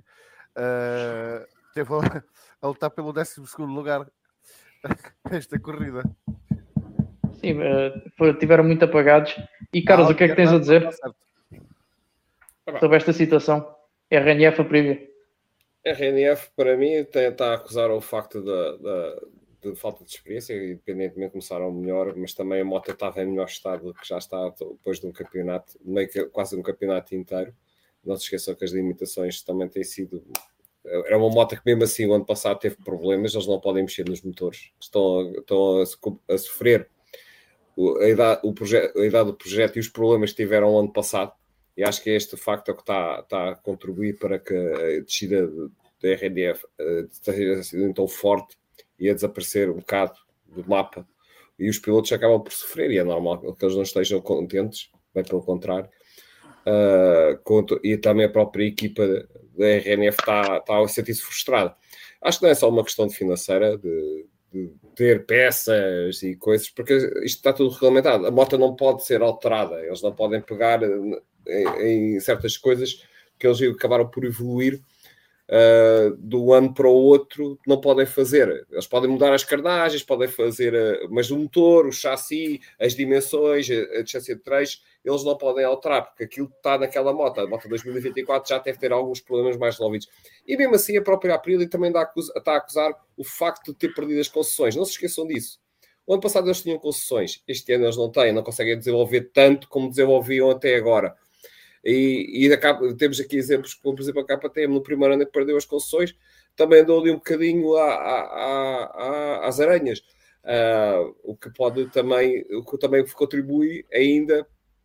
teve a, a lutar pelo décimo segundo lugar esta corrida. Sim, uh, tiveram muito apagados. E Carlos, não, o que é que tens a dizer sobre esta situação? R N F a proibir. R N F, para mim, está a acusar o facto da, da, de falta de experiência, independentemente começaram melhor, mas também a moto estava em melhor estado que já está depois de um campeonato, meio que quase um campeonato inteiro. Não se esqueçam que as limitações também têm sido... Era uma moto que mesmo assim o ano passado teve problemas, eles não podem mexer nos motores. Estão, a, estão a, a sofrer a idade, o projeto, a idade do projeto e os problemas que tiveram o ano passado. E acho que é este facto que está, está a contribuir para que a descida da R N F esteja uh, tão forte e a desaparecer um bocado do mapa. E os pilotos acabam por sofrer, e é normal que eles não estejam contentes, bem pelo contrário. Uh, conto, e também a própria equipa da R N F está, está a sentir-se frustrada. Acho que não é só uma questão de financeira, de, de ter peças e coisas, porque isto está tudo regulamentado. A moto não pode ser alterada, eles não podem pegar em, em certas coisas que eles acabaram por evoluir uh, do ano para o outro, não podem fazer. Eles podem mudar as carnagens, podem fazer, uh, mas o motor, o chassi, as dimensões, a, a distância de três, eles não podem alterar, porque aquilo está naquela moto. A moto dois mil e vinte e quatro já deve ter alguns problemas mais resolvidos. E mesmo assim, a própria Aprilia também dá, está a acusar o facto de ter perdido as concessões. Não se esqueçam disso. O ano passado eles tinham concessões. Este ano eles não têm, não conseguem desenvolver tanto como desenvolviam até agora. E, e acaba, temos aqui exemplos como, por exemplo, a K T M no primeiro ano que perdeu as concessões, também andou ali um bocadinho a, a, a, a, às aranhas. Uh, o que pode também, o que também contribui ainda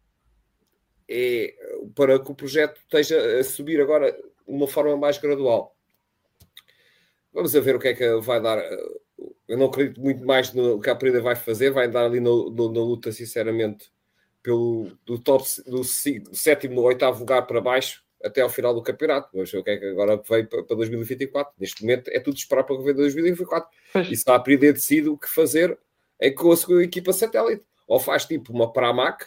é para que o projeto esteja a subir agora de uma forma mais gradual. Vamos a ver o que é que vai dar. Eu não acredito muito mais no que a Aprilia vai fazer, vai andar ali no, no, na luta, sinceramente, pelo, do, top, do, do sétimo ou oitavo lugar para baixo até ao final do campeonato. Vamos ver o que é que agora veio para, para dois mil e vinte e quatro. Neste momento é tudo esperar para ver dois mil e vinte e quatro. Pois. E se a Aprilia decide o que fazer é com a sua equipa satélite. Ou faz tipo uma Pramac,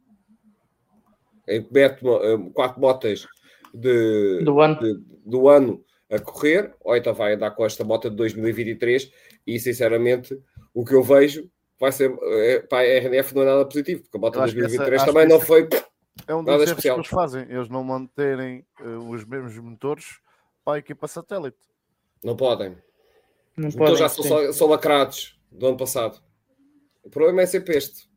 em que mete uma, quatro motas de, do, ano. De, do ano a correr, ou então vai andar com esta moto de dois mil e vinte e três, e sinceramente o que eu vejo vai ser, é, para a R N F não é nada positivo, porque a moto de dois mil e vinte e três essa, também não foi é um dos erros que eles fazem, eles não manterem uh, os mesmos motores para a equipa satélite. Não podem. Não os podem, motores já são, só, são lacrados do ano passado. O problema é sempre este.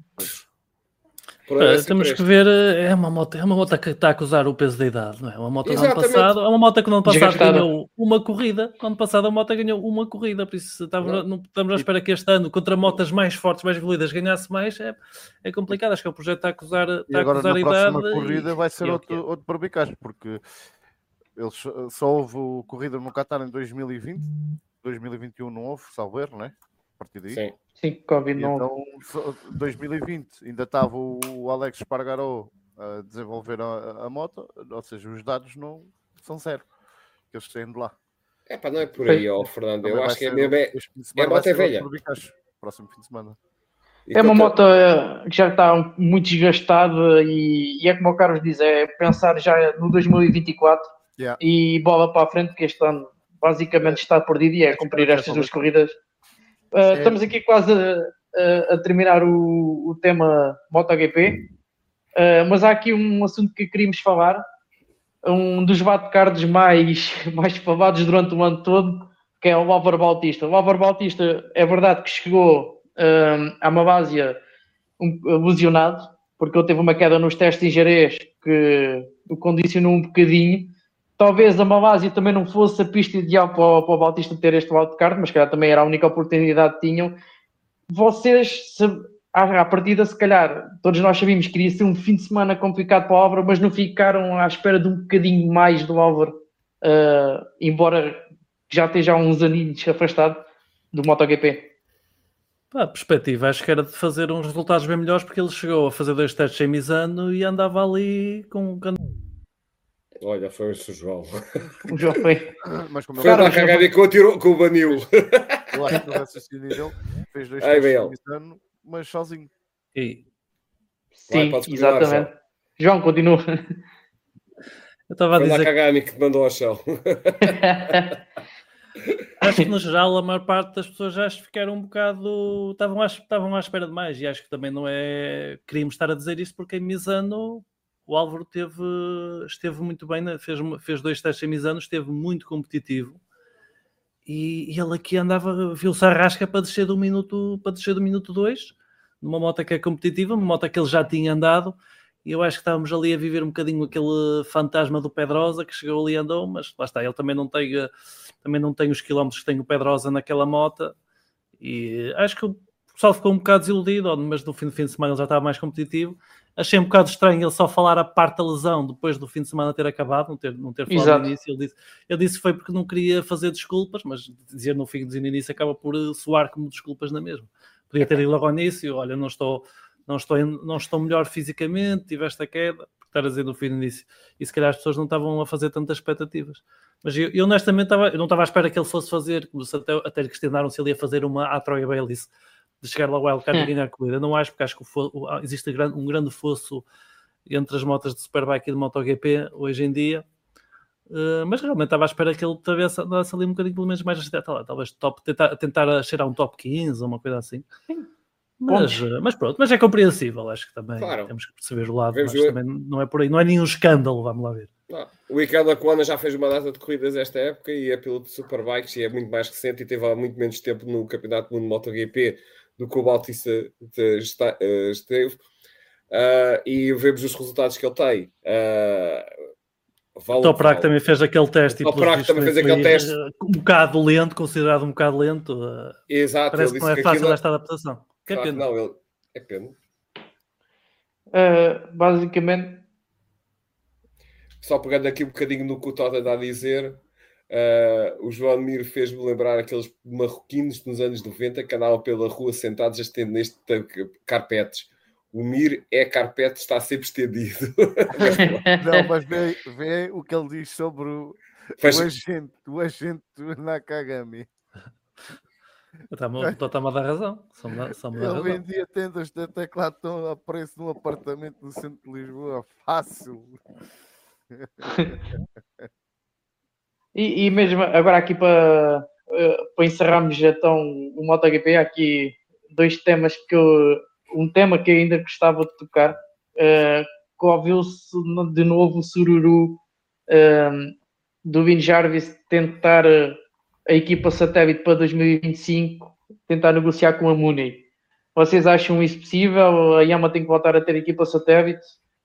Uh, temos que ver, é uma moto, é uma moto que está a acusar o peso da idade, não é? Uma moto do ano passado, é uma moto que no ano passado ganhou uma corrida, no ano passado a moto ganhou uma corrida, por isso estamos, não. Não, estamos à espera que este ano, contra motas mais fortes, mais evoluídas, ganhasse mais, é, é complicado, acho que o projeto está a acusar, está e agora, a acusar na a idade. Na próxima corrida e, vai ser e outro, é. outro barbicagem, porque eles, só houve corrida no Qatar em dois mil e vinte, dois mil e vinte e um não houve, salvo erro, não é? A partir daí. Sim. Sim, Covid não. Então, dois mil e vinte ainda estava o Alex Espargaró a desenvolver a, a moto, ou seja, os dados não são zero, que eles têm de lá. É pá, não é por aí, ó, Fernando. Eu acho que é mesmo. É, é a moto é velha. Próximo fim de semana. É uma moto que já está muito desgastada e, e é como o Carlos diz, é pensar já no dois mil e vinte e quatro yeah. e bola para a frente, que este ano basicamente está perdido e é cumprir estas duas corridas. Uh, estamos aqui quase a, a, a terminar o, o tema MotoGP, uh, mas há aqui um assunto que queríamos falar, um dos wildcards mais, mais falados durante o ano todo, que é o Álvaro Bautista. O Álvaro Bautista é verdade que chegou uh, à Malásia um, lesionado, porque ele teve uma queda nos testes em Jerez que o condicionou um bocadinho. Talvez a Malásia também não fosse a pista ideal para o, para o Bautista ter este wildcard, mas calhar também era a única oportunidade que tinham. Vocês, se, à, à partida, se calhar, todos nós sabíamos que iria ser um fim de semana complicado para o Álvaro, mas não ficaram à espera de um bocadinho mais do Álvaro, uh, embora já esteja há uns aninhos afastado do MotoGP. A perspectiva, acho que era de fazer uns resultados bem melhores, porque ele chegou a fazer dois testes em Misano e andava ali com... Olha, foi o João. O João foi. Mas como foi a cagar e com o Banil. Eu acho que o raciocínio dele fez dois testes em ano, mas sozinho. E... Sim, Vai, exatamente. João. João, continua. Eu estava a foi dizer... Foi Kagami que te mandou ao chão. Acho que, no geral, a maior parte das pessoas já ficaram um bocado... Estavam à, estavam à espera de mais. E acho que também não é... Queríamos estar a dizer isso porque em Misano... o Álvaro teve, esteve muito bem, fez, fez dois testes em Misano, esteve muito competitivo. E, e ele aqui andava, viu-se a rasca para descer do minuto para descer do minuto dois, numa moto que é competitiva, uma moto que ele já tinha andado, e eu acho que estávamos ali a viver um bocadinho aquele fantasma do Pedrosa, que chegou ali e andou, mas lá está, ele também não tem, também não tem os quilómetros que tem o Pedrosa naquela moto, e acho que o pessoal ficou um bocado desiludido, mas no fim do fim de semana ele já estava mais competitivo. Achei um bocado estranho ele só falar a parte da lesão depois do fim de semana ter acabado, não ter, não ter falado Exato. no início. Ele disse, ele disse que foi porque não queria fazer desculpas, mas dizer no fim e no início acaba por soar como desculpas na mesma. Podia ter ido logo ao início, olha, não estou, não estou, não estou melhor fisicamente, tive esta queda, por estar a dizer no fim e no início. E se calhar as pessoas não estavam a fazer tantas expectativas. Mas eu, eu honestamente estava, eu não estava à espera que ele fosse fazer, como se até, até lhe questionaram se ele ia fazer uma à Troia Bayliss, de chegar logo ao wildcard e ganhar a corrida. Não acho, porque acho que o, existe um grande fosso entre as motas de Superbike e de MotoGP hoje em dia, uh, mas realmente estava à espera que ele talvez andasse ali um bocadinho pelo menos mais a lá, talvez top, tentar, tentar cheirar um top quinze ou uma coisa assim. Mas, uh, mas pronto, mas é compreensível, acho que também claro. Temos que perceber o lado, Vemos mas o... também não é por aí, não é nenhum escândalo, vamos lá ver. Não. O Iker Lecuona já fez uma data de corridas esta época e é piloto de Superbikes e é muito mais recente e teve há muito menos tempo no Campeonato do Mundo MotoGP do que o Bautista esteve. Uh, e vemos os resultados que ele tem. Uh, vale, o Toprak também fez aquele teste. O Toprak também fez aquele teste. Um bocado lento, considerado um bocado lento. Uh, Exato. Parece que não é fácil esta adaptação. Que claro é pena. Que não, ele... É pena. Uh, basicamente... Só pegando aqui um bocadinho no que o Tota está a dizer... Uh, o João Mir fez-me lembrar aqueles marroquinos nos anos noventa que andavam pela rua sentados a estender neste carpetes. O Mir é carpete, está sempre estendido. Não, mas vê, vê o que ele diz sobre o, Faz... o agente, o agente Nakagami. Está-me a dar razão. Só-me, só-me ele vendia tendas de teclatão a preço num apartamento no centro de Lisboa. Fácil. E, e mesmo agora aqui para, para encerrarmos então o MotoGP, há aqui dois temas que eu, um tema que eu ainda gostava de tocar, uh, que ouviu-se de novo o sururu uh, do Vin Jarvis tentar uh, a equipa satélite para dois mil e vinte e cinco, tentar negociar com a Muni. Vocês acham isso possível? A Yamaha tem que voltar a ter equipa satélite?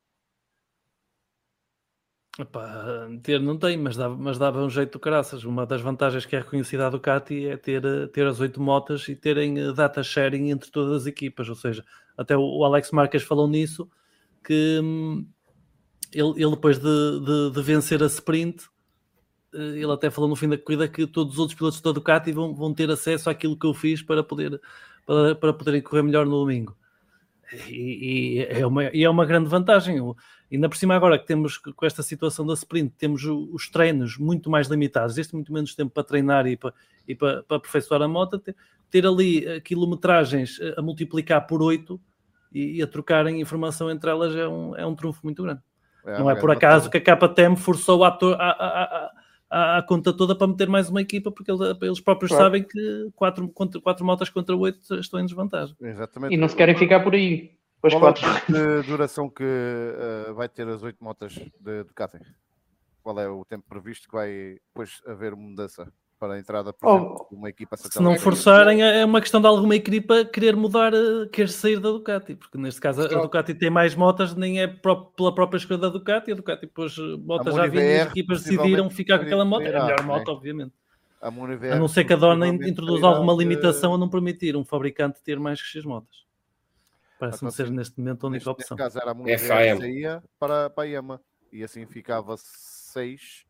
Epá, ter não tem, mas dava, mas dava um jeito do caraças. Uma das vantagens que é reconhecida a Ducati é ter, ter as oito motas e terem data sharing entre todas as equipas, ou seja, até o Alex Marques falou nisso, que hum, ele, ele depois de, de, de vencer a sprint, ele até falou no fim da corrida que todos os outros pilotos da Ducati vão, vão ter acesso àquilo que eu fiz para, poder, para, para poderem correr melhor no domingo. E, e, é uma, e é uma grande vantagem. Ainda por cima agora que temos com esta situação da sprint, temos os treinos muito mais limitados, existe muito menos tempo para treinar e para, e para, para aperfeiçoar a moto, ter, ter ali quilometragens a multiplicar por oito e, e a trocarem informação entre elas é um, é um trunfo muito grande. É, não é por acaso que a K T M forçou a, a, a, a, a conta toda para meter mais uma equipa, porque eles, eles próprios claro. sabem que quatro, contra, quatro motas contra oito estão em desvantagem. Exatamente. E não se querem ficar por aí. Qual quatro. é a duração que uh, vai ter as oito motas de Ducati? Qual é o tempo previsto que vai depois haver mudança para a entrada, por oh, exemplo, de uma equipa satélite? Se não forçarem, é uma questão de alguma equipa querer mudar, querer sair da Ducati, porque neste caso a Ducati tem mais motas, nem é pela própria escolha da Ducati, a Ducati depois motas já vinham e as equipas decidiram ficar com aquela moto, é a melhor moto, é. obviamente. A, a não ser que a Dorna introduza alguma limitação que... a não permitir um fabricante ter mais que X motas. Parece-me ser neste momento a única neste, opção. Neste caso era a Monev que saía para, para a Yamaha e assim ficava seis,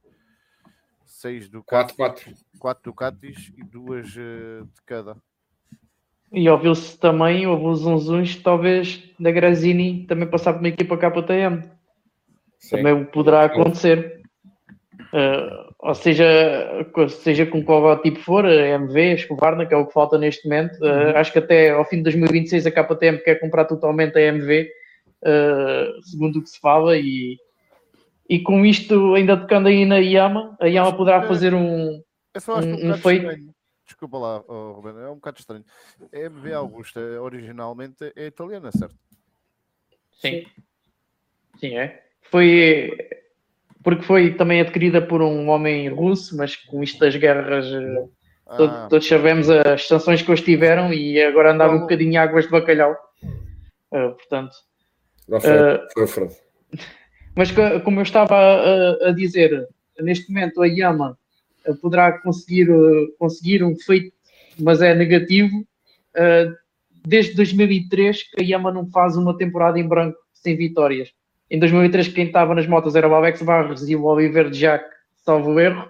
seis Ducatis, quatro, quatro. quatro Ducatis e duas uh, de cada. E ouviu-se também, houve uns zunzuns, talvez da Grazini também passar por uma equipa K T M. Sim. Também poderá acontecer. Uh, ou seja, seja com qual tipo for, a M V, a Escovarna, que é o que falta neste momento. Uh, uhum. Acho que até ao fim de dois mil e vinte e seis a K T M quer comprar totalmente a M V, uh, segundo o que se fala, e, e com isto ainda tocando aí na Yamaha, a Yamaha poderá fazer um, um, um feito. Estranho. Desculpa lá, oh, Ruben, é um bocado estranho. A M V Augusta originalmente é italiana, certo? Sim. Sim, é. foi porque foi também adquirida por um homem russo, mas com isto das guerras, ah. todos, todos sabemos as sanções que eles tiveram e agora andava um bocadinho em águas de bacalhau. Uh, portanto, Não foi, uh, foi a frente. Mas como eu estava a, a dizer, neste momento a Yama poderá conseguir, conseguir um feito, mas é negativo. Uh, desde dois mil e três que a Yama não faz uma temporada em branco sem vitórias. Em dois mil e três quem estava nas motas era o Alex Barros e o Oliver Jack, salvo o erro.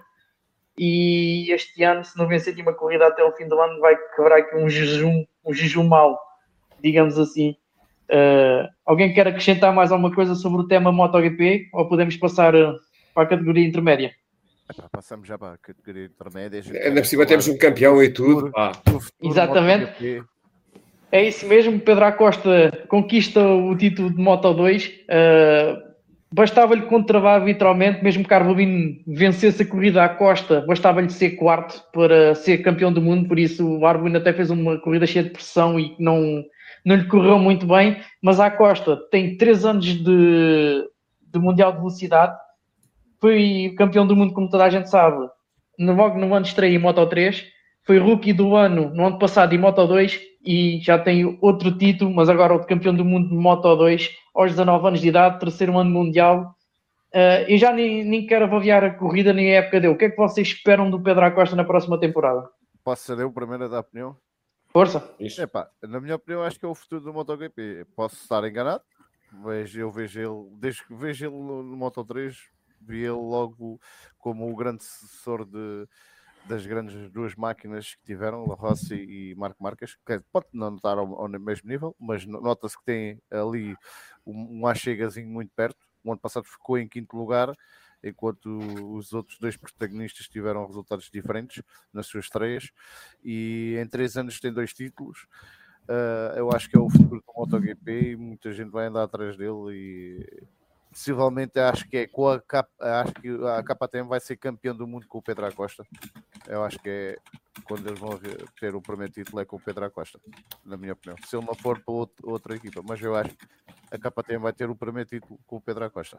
E este ano, se não vencer uma corrida até o fim do ano, vai quebrar aqui um jejum, um jejum mau, digamos assim. Uh, alguém quer acrescentar mais alguma coisa sobre o tema MotoGP ou podemos passar uh, para a categoria intermédia? Epá, passamos já para a categoria intermédia. Ainda por cima temos um campeão e tudo. Ah. Exatamente. É isso mesmo. Pedro Acosta conquista o título de Moto dois. Uh, bastava-lhe contravar literalmente, mesmo que Arbolino vencesse a corrida à Costa, bastava-lhe ser quarto para ser campeão do mundo. Por isso o Arbolino até fez uma corrida cheia de pressão e não, não lhe correu muito bem. Mas a Costa tem três anos de, de Mundial de Velocidade. Foi campeão do mundo, como toda a gente sabe, logo no ano de estreia em Moto três. Foi rookie do ano no ano passado em Moto dois e já tem outro título, mas agora o campeão do mundo de Moto dois aos dezanove anos de idade, terceiro ano mundial. Uh, e já nem, nem quero avaliar a corrida nem a época dele. O que é que vocês esperam do Pedro Acosta na próxima temporada? Posso ser eu o primeiro a dar opinião? Força. Epá, na minha opinião, acho que é o futuro do MotoGP. Posso estar enganado, mas eu vejo ele, desde que vejo ele no, no Moto três, vi ele logo como o grande sucessor de, das grandes duas máquinas que tiveram, La Rossi e Marc Marques, que pode não estar ao, ao mesmo nível, mas nota-se que tem ali um, um achegazinho muito perto. O ano passado ficou em quinto lugar, enquanto os outros dois protagonistas tiveram resultados diferentes nas suas estreias, e em três anos tem dois títulos. Uh, eu acho que é o futuro do MotoGP e muita gente vai andar atrás dele e possivelmente acho que é com a K, acho que a K T M vai ser campeão do mundo com o Pedro Acosta. Eu acho que é quando eles vão ter o primeiro título é com o Pedro Acosta, na minha opinião. Se ele não for para outro, outra equipa, mas eu acho que a K T M vai ter o primeiro título com o Pedro Acosta.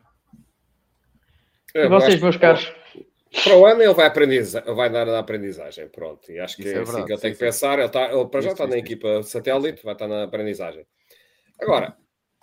E vocês, meus caros? Para o ano ele vai, aprendiza, vai dar a aprendizagem, pronto. E acho que Isso é, é assim verdade, que ele tem sim, que pensar. Ele, está, ele para já isso, está isso, na isso. equipa satélite, vai estar na aprendizagem. Agora,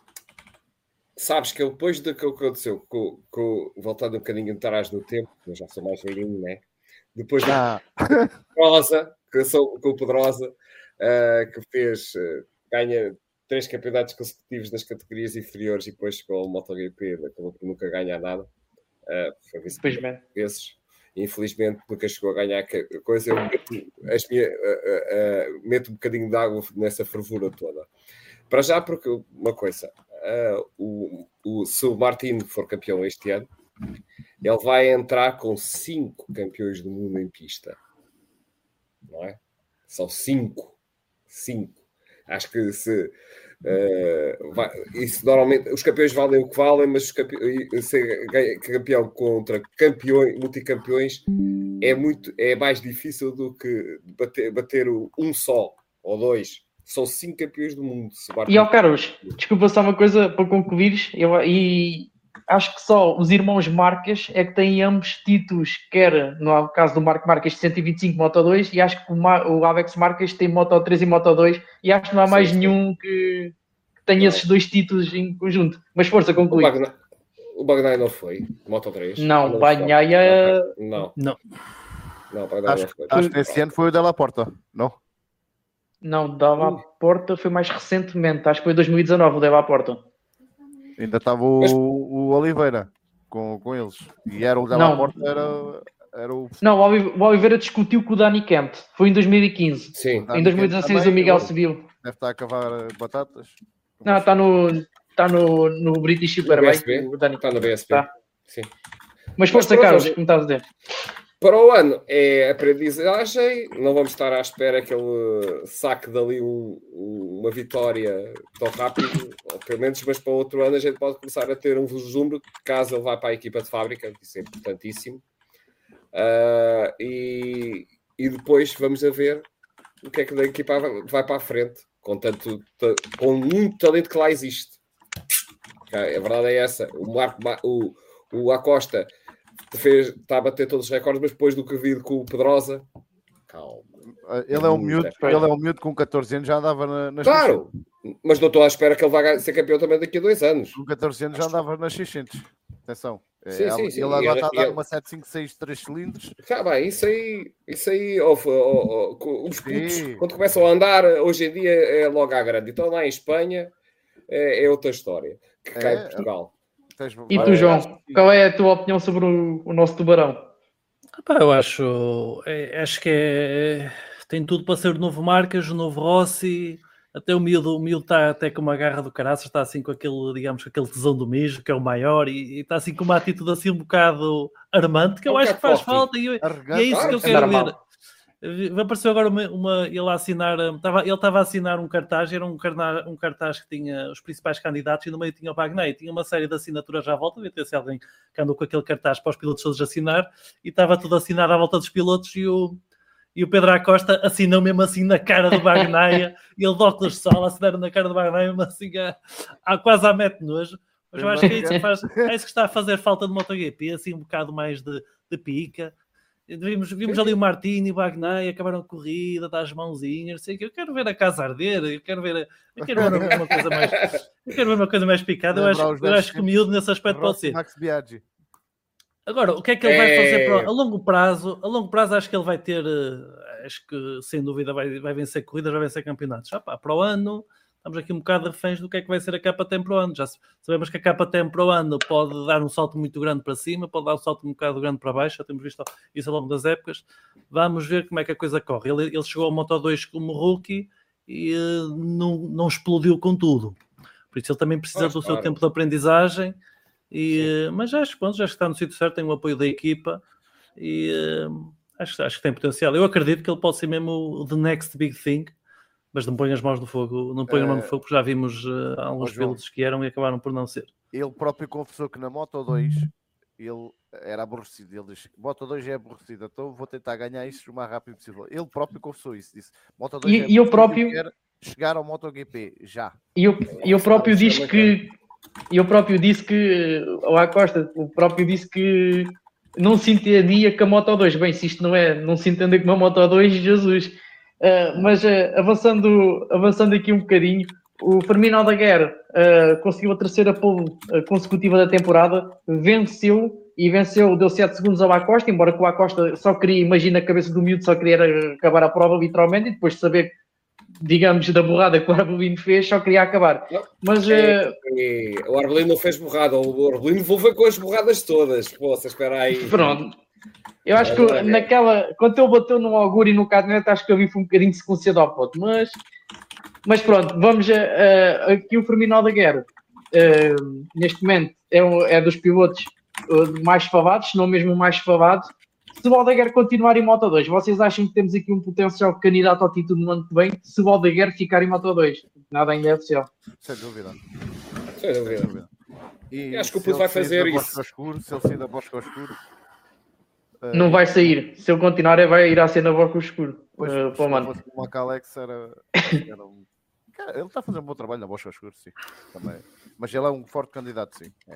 sabes que depois do que aconteceu, com, com, voltando um bocadinho atrás no tempo, eu já sou mais velhinho, né? Depois da Ah. Pedrosa, que sou com o Pedrosa, uh, que fez, uh, ganha três campeonatos consecutivos nas categorias inferiores e depois chegou ao MotoGP, acabou por nunca ganhar nada. Uh, foi Infelizmente. Vezes. Infelizmente nunca chegou a ganhar coisa. Eu meto, as minha, uh, uh, uh, meto um bocadinho de água nessa fervura toda. Para já, porque uma coisa, uh, o, o, se o Martino for campeão este ano, ele vai entrar com cinco campeões do mundo em pista. Não é? São cinco. Cinco. Acho que se... Uh, vai, isso normalmente... Os campeões valem o que valem, mas os campeões, ser campeão contra campeões, multicampeões é, muito, é mais difícil do que bater, bater um só ou dois. São cinco campeões do mundo. E ao Carlos, desculpa só uma coisa para concluir. Eu, e acho que só os irmãos Marques é que têm ambos títulos, quer no caso do Marco Marques de cento e vinte e cinco Moto dois, e acho que o, Mar, o Alex Marques tem Moto três e Moto dois, e acho que não há mais sim, sim. nenhum que, que tenha não. esses dois títulos em conjunto. Mas força, conclui. O Bagnaia não foi Moto três? Não, o Bagnaia... Não. Não. não, não acho, acho que esse ano foi o Della Porta, não? Não, Della Porta foi mais recentemente, acho que foi dois mil e dezanove o Della Porta. Ainda estava o, Mas... o Oliveira com, com eles. E era o Della Porta, era, era o... Não, o Oliveira discutiu com o Dani Kemp. Foi em dois mil e quinze. Sim. Em dois mil e dezasseis também, o Miguel Seville. Deve estar a cavar batatas. Não, está no, está no, no British Superbike. Está no B S B. Tá. Sim. Mas força, Carlos, como estás a dizer? Para o ano é aprendizagem, não vamos estar à espera que ele saque dali um, uma vitória tão rápido, ou pelo menos, mas para o outro ano a gente pode começar a ter um vislumbre caso ele vá para a equipa de fábrica, isso é importantíssimo. Uh, e, e depois vamos a ver o que é que da equipa vai para a frente, com, tanto, com muito talento que lá existe. A verdade é essa. O Marco, o, o Acosta fez, está a bater todos os recordes, mas depois do que vi com o Pedrosa, calma. Ele é um miúdo, ele é um miúdo com catorze anos, já andava na, nas claro, seiscentos. Mas não estou à espera que ele vá ser campeão também daqui a dois anos. Com catorze anos já andava nas seiscentos. Atenção. Sim, é, sim, ele sim. agora ele, está a dar ele... uma sete cinco seis três cilindros. Já bem, isso aí, isso aí oh, oh, oh, os putos, quando começam a andar, hoje em dia é logo à grande. Então lá em Espanha é, é outra história que é, cai em Portugal. Tens... E tu, João, qual é a tua opinião sobre o, o nosso tubarão? Epá, eu acho, é, acho que é, tem tudo para ser o novo Marques, o novo Rossi. Até o miúdo, o miúdo está até com uma garra do caraças, está assim com aquele, digamos, com aquele tesão do mijo, que é o maior, e, e está assim com uma atitude assim um bocado armante, que eu um acho que faz forte. Falta, e, eu, e é isso claro, que eu quero ver. Apareceu agora uma, uma ele a assinar, estava, ele estava a assinar um cartaz, era um cartaz, um cartaz que tinha os principais candidatos, e no meio tinha o Bagnaia, tinha uma série de assinaturas à volta, devia ter sido alguém que andou com aquele cartaz para os pilotos todos assinar, e estava tudo assinado à volta dos pilotos, e o... E o Pedro Acosta assinou mesmo assim na cara do Bagnaia, e ele de óculos de sol assinaram na cara do Bagnaia, mesmo assim a, a, quase a mete nojo. Mas eu acho que é isso que, faz, é isso que está a fazer falta de MotoGP, assim um bocado mais de, de pica. Vimos, vimos ali o Martini e o Bagnaia, acabaram a corrida, dar as mãozinhas, sei que eu quero ver a casa arder, eu quero ver, eu quero ver uma coisa mais, eu quero ver uma coisa mais picada. Eu acho, eu acho que o miúdo nesse aspecto pode ser. Max Biaggi. Agora, o que é que ele vai fazer para, a longo prazo? A longo prazo acho que ele vai ter, acho que sem dúvida vai, vai vencer corridas, vai vencer campeonatos. Já, pá, para o ano, estamos aqui um bocado reféns do que é que vai ser a K T M para o ano. Já sabemos que a K T M para o ano pode dar um salto muito grande para cima, pode dar um salto um bocado grande para baixo, já temos visto isso ao longo das épocas. Vamos ver como é que a coisa corre. Ele, ele chegou ao Moto dois como rookie e uh, não, não explodiu com tudo. Por isso ele também precisa pois, do claro. seu tempo de aprendizagem. E, mas acho, bom, já está no sítio certo, tem o apoio da equipa e uh, acho, acho que tem potencial. Eu acredito que ele pode ser mesmo o the next big thing, mas não põe as mãos no fogo, não põe uh, as mãos no fogo, porque já vimos uh, alguns oh, pilotos que eram e acabaram por não ser. Ele próprio confessou que na Moto dois ele era aborrecido. Ele disse: Moto dois é aborrecido, então vou tentar ganhar isso o mais rápido possível. Ele próprio confessou isso, disse: Moto dois e, é e eu próprio chegar ao MotoGP já. E eu, eu próprio disse que E eu próprio disse que, o Acosta, o próprio disse que não se entendia com a Moto dois. Bem, se isto não é, não se entende com a Moto dois, Jesus. Uh, mas uh, avançando, avançando aqui um bocadinho, o Firmino Aldaguer uh, conseguiu a terceira pole uh, consecutiva da temporada, venceu e venceu, deu sete segundos ao Acosta, embora que o Acosta só queria, imagina a cabeça do miúdo, só queria acabar a prova literalmente, e depois de saber, digamos, da borrada que o Arbelino fez, só queria acabar. Não, mas é, uh... é, o Arbelino não fez borrada, o Arbelino foi com as borradas todas. Poxa, espera aí. Pronto. Eu acho que é, naquela, quando ele bateu no Augur e no Cadenete, acho que eu vi foi um bocadinho de sequência ao ponto, mas, mas pronto, vamos a, a, aqui o Firmino Aldaguer, uh, neste momento é, é dos pilotos uh, mais favados, se não mesmo o mais favado. Se o Aldaguer continuar em Moto dois, vocês acham que temos aqui um potencial candidato ao título no ano que vem? Se o Aldaguer ficar em Moto dois, nada ainda é oficial. Sem dúvida. Sem dúvida. E acho que o Puto vai fazer isso. Escuro, se ele sair da Bosca ao escuro, uh, não vai sair. Se ele continuar, ele vai ir à cena Bosca ao escuro. Pois, uh, para o mano. O Macalex era, era um... Cara, ele está a fazer um bom trabalho na Bosca ao escuro, sim. Também. Mas ele é um forte candidato, sim. É.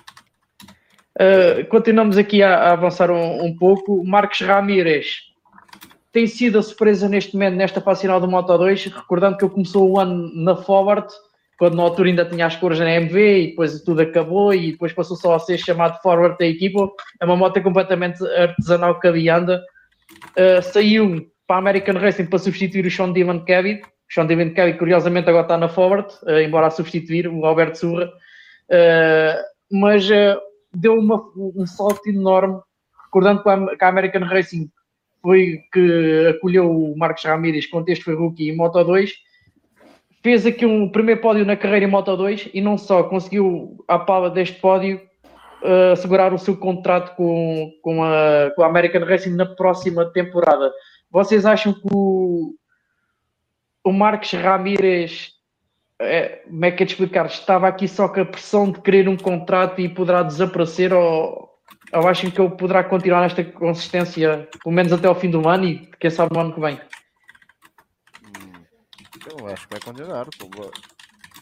Uh, continuamos aqui a, a avançar um, um pouco. Marcos Ramírez tem sido a surpresa neste momento, nesta fase final do Moto dois, recordando que ele começou o ano na Forward, quando na altura ainda tinha as cores na M V e depois tudo acabou e depois passou só a ser chamado Forward da equipa. É uma moto completamente artesanal que ali anda. Uh, saiu para a American Racing para substituir o Sean Dylan Kevin. O Sean Dylan Kevin, curiosamente, agora está na Forward, uh, embora a substituir o Alberto Surra. Uh, mas... Uh, deu uma, um salto enorme, recordando que a American Racing foi que acolheu o Marcos Ramírez, quando este foi rookie em Moto dois, fez aqui um primeiro pódio na carreira em Moto dois e não só conseguiu, à pala deste pódio, uh, assegurar o seu contrato com, com, a, com a American Racing na próxima temporada. Vocês acham que o, o Marcos Ramírez... É, como é que é de explicar? Estava aqui só com a pressão de querer um contrato e poderá desaparecer, ou, ou acham que ele poderá continuar nesta consistência pelo menos até ao fim do ano e quem sabe no ano que vem? Eu acho que vai continuar.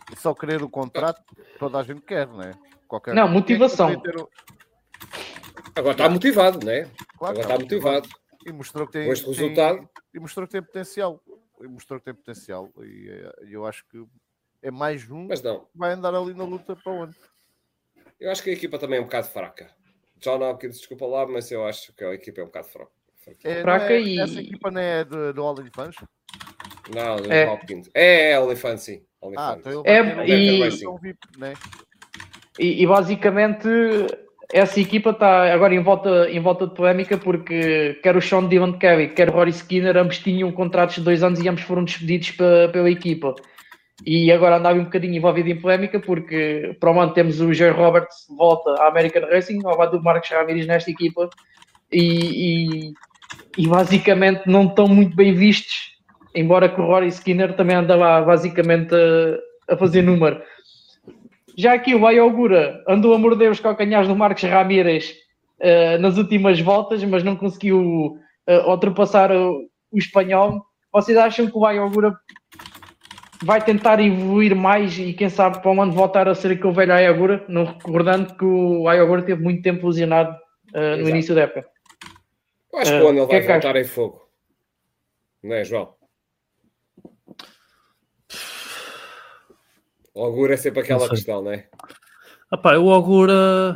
só querer o contrato, toda a gente quer, não é? Qualquer... Não, motivação. Agora está motivado, não é? Claro, Agora está motivado. E mostrou que tem, Com este tem- resultado. e mostrou que tem potencial. E mostrou que tem potencial. E eh, eu acho que é mais um Mas não, que vai andar ali na luta para onde? eu acho que a equipa também é um bocado fraca. John Hopkins, desculpa lá, mas eu acho que a equipa é um bocado fraca. É, não Fraca é- e- Essa equipa não é do, do OnlyFans? Não, não É. é Hopkins. É, é OnlyFans, sim. Ah, OnlyFans. então ele É, vai ter um e- cartão V I P, né? E, e basicamente essa equipa está agora em volta, em volta de polémica porque quer o Sean Dylan Kelly, quer o Rory Skinner, ambos tinham contratos de dois anos e ambos foram despedidos pe- pela equipa. E agora andava um bocadinho envolvido em polémica porque para o ano temos o Jerry Roberts de volta à American Racing, ao lado do Marcos Ramirez nesta equipa e, e, e basicamente não estão muito bem vistos, embora que o Rory Skinner também anda lá basicamente a, a fazer número. Já aqui o Ayogura andou a morder os calcanhares do Marcos Ramírez uh, nas últimas voltas, mas não conseguiu uh, ultrapassar o, o espanhol. Vocês acham que o Ayogura vai tentar evoluir mais e quem sabe para o ano voltar a ser aquele velho Ayogura? Não recordando que o Ayogura teve muito tempo lesionado uh, no Exato. início da época. Eu acho que Uh, o ano ele que é vai que voltar em fogo. Não é, João? O auguro é sempre aquela Não sei. questão, não é? Epá, o Augura.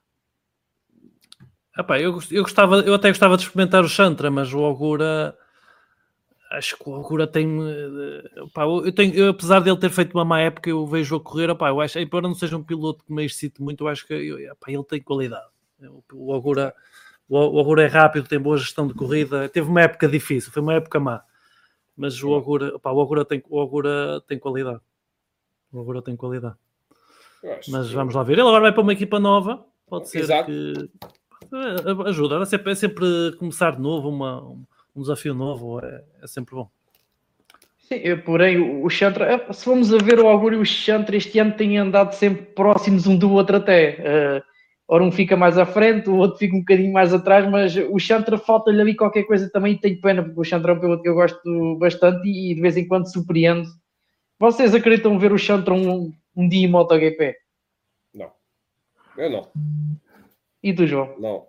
Epá, eu, gost- eu, gostava, eu até gostava de experimentar o Chantra, mas o Augura. Acho que o Augura tem. eh, Epá, eu tenho, eu, apesar dele ter feito uma má época, eu vejo a correr. Epá, eu acho, embora não seja um piloto que me excite muito, eu acho que eu, epá, ele tem qualidade. O, o, Augura, o, o Augura é rápido, tem boa gestão de corrida. Teve uma época difícil, foi uma época má. Mas o Augura, epá, o Augura, tem, o Augura tem qualidade. O Augura tem qualidade. Eu acho Mas que- vamos lá ver. Ele agora vai para uma equipa nova. Pode ser Exato. que eh, ajuda. É sempre, é sempre começar de novo, uma, um desafio novo. É, é sempre bom. Sim, eu, porém, o o Chantra, se formos a ver o Auguro e o Chantra este ano têm andado sempre próximos um do outro até. Uh, ora um fica mais à frente, o outro fica um bocadinho mais atrás, mas o Chantra falta-lhe ali qualquer coisa também e tenho pena, porque o Chantra é um piloto que eu gosto bastante e, e de vez em quando surpreende. Vocês acreditam ver o Chantra um, um dia em MotoGP? Não. Eu não. E tu, João? Não.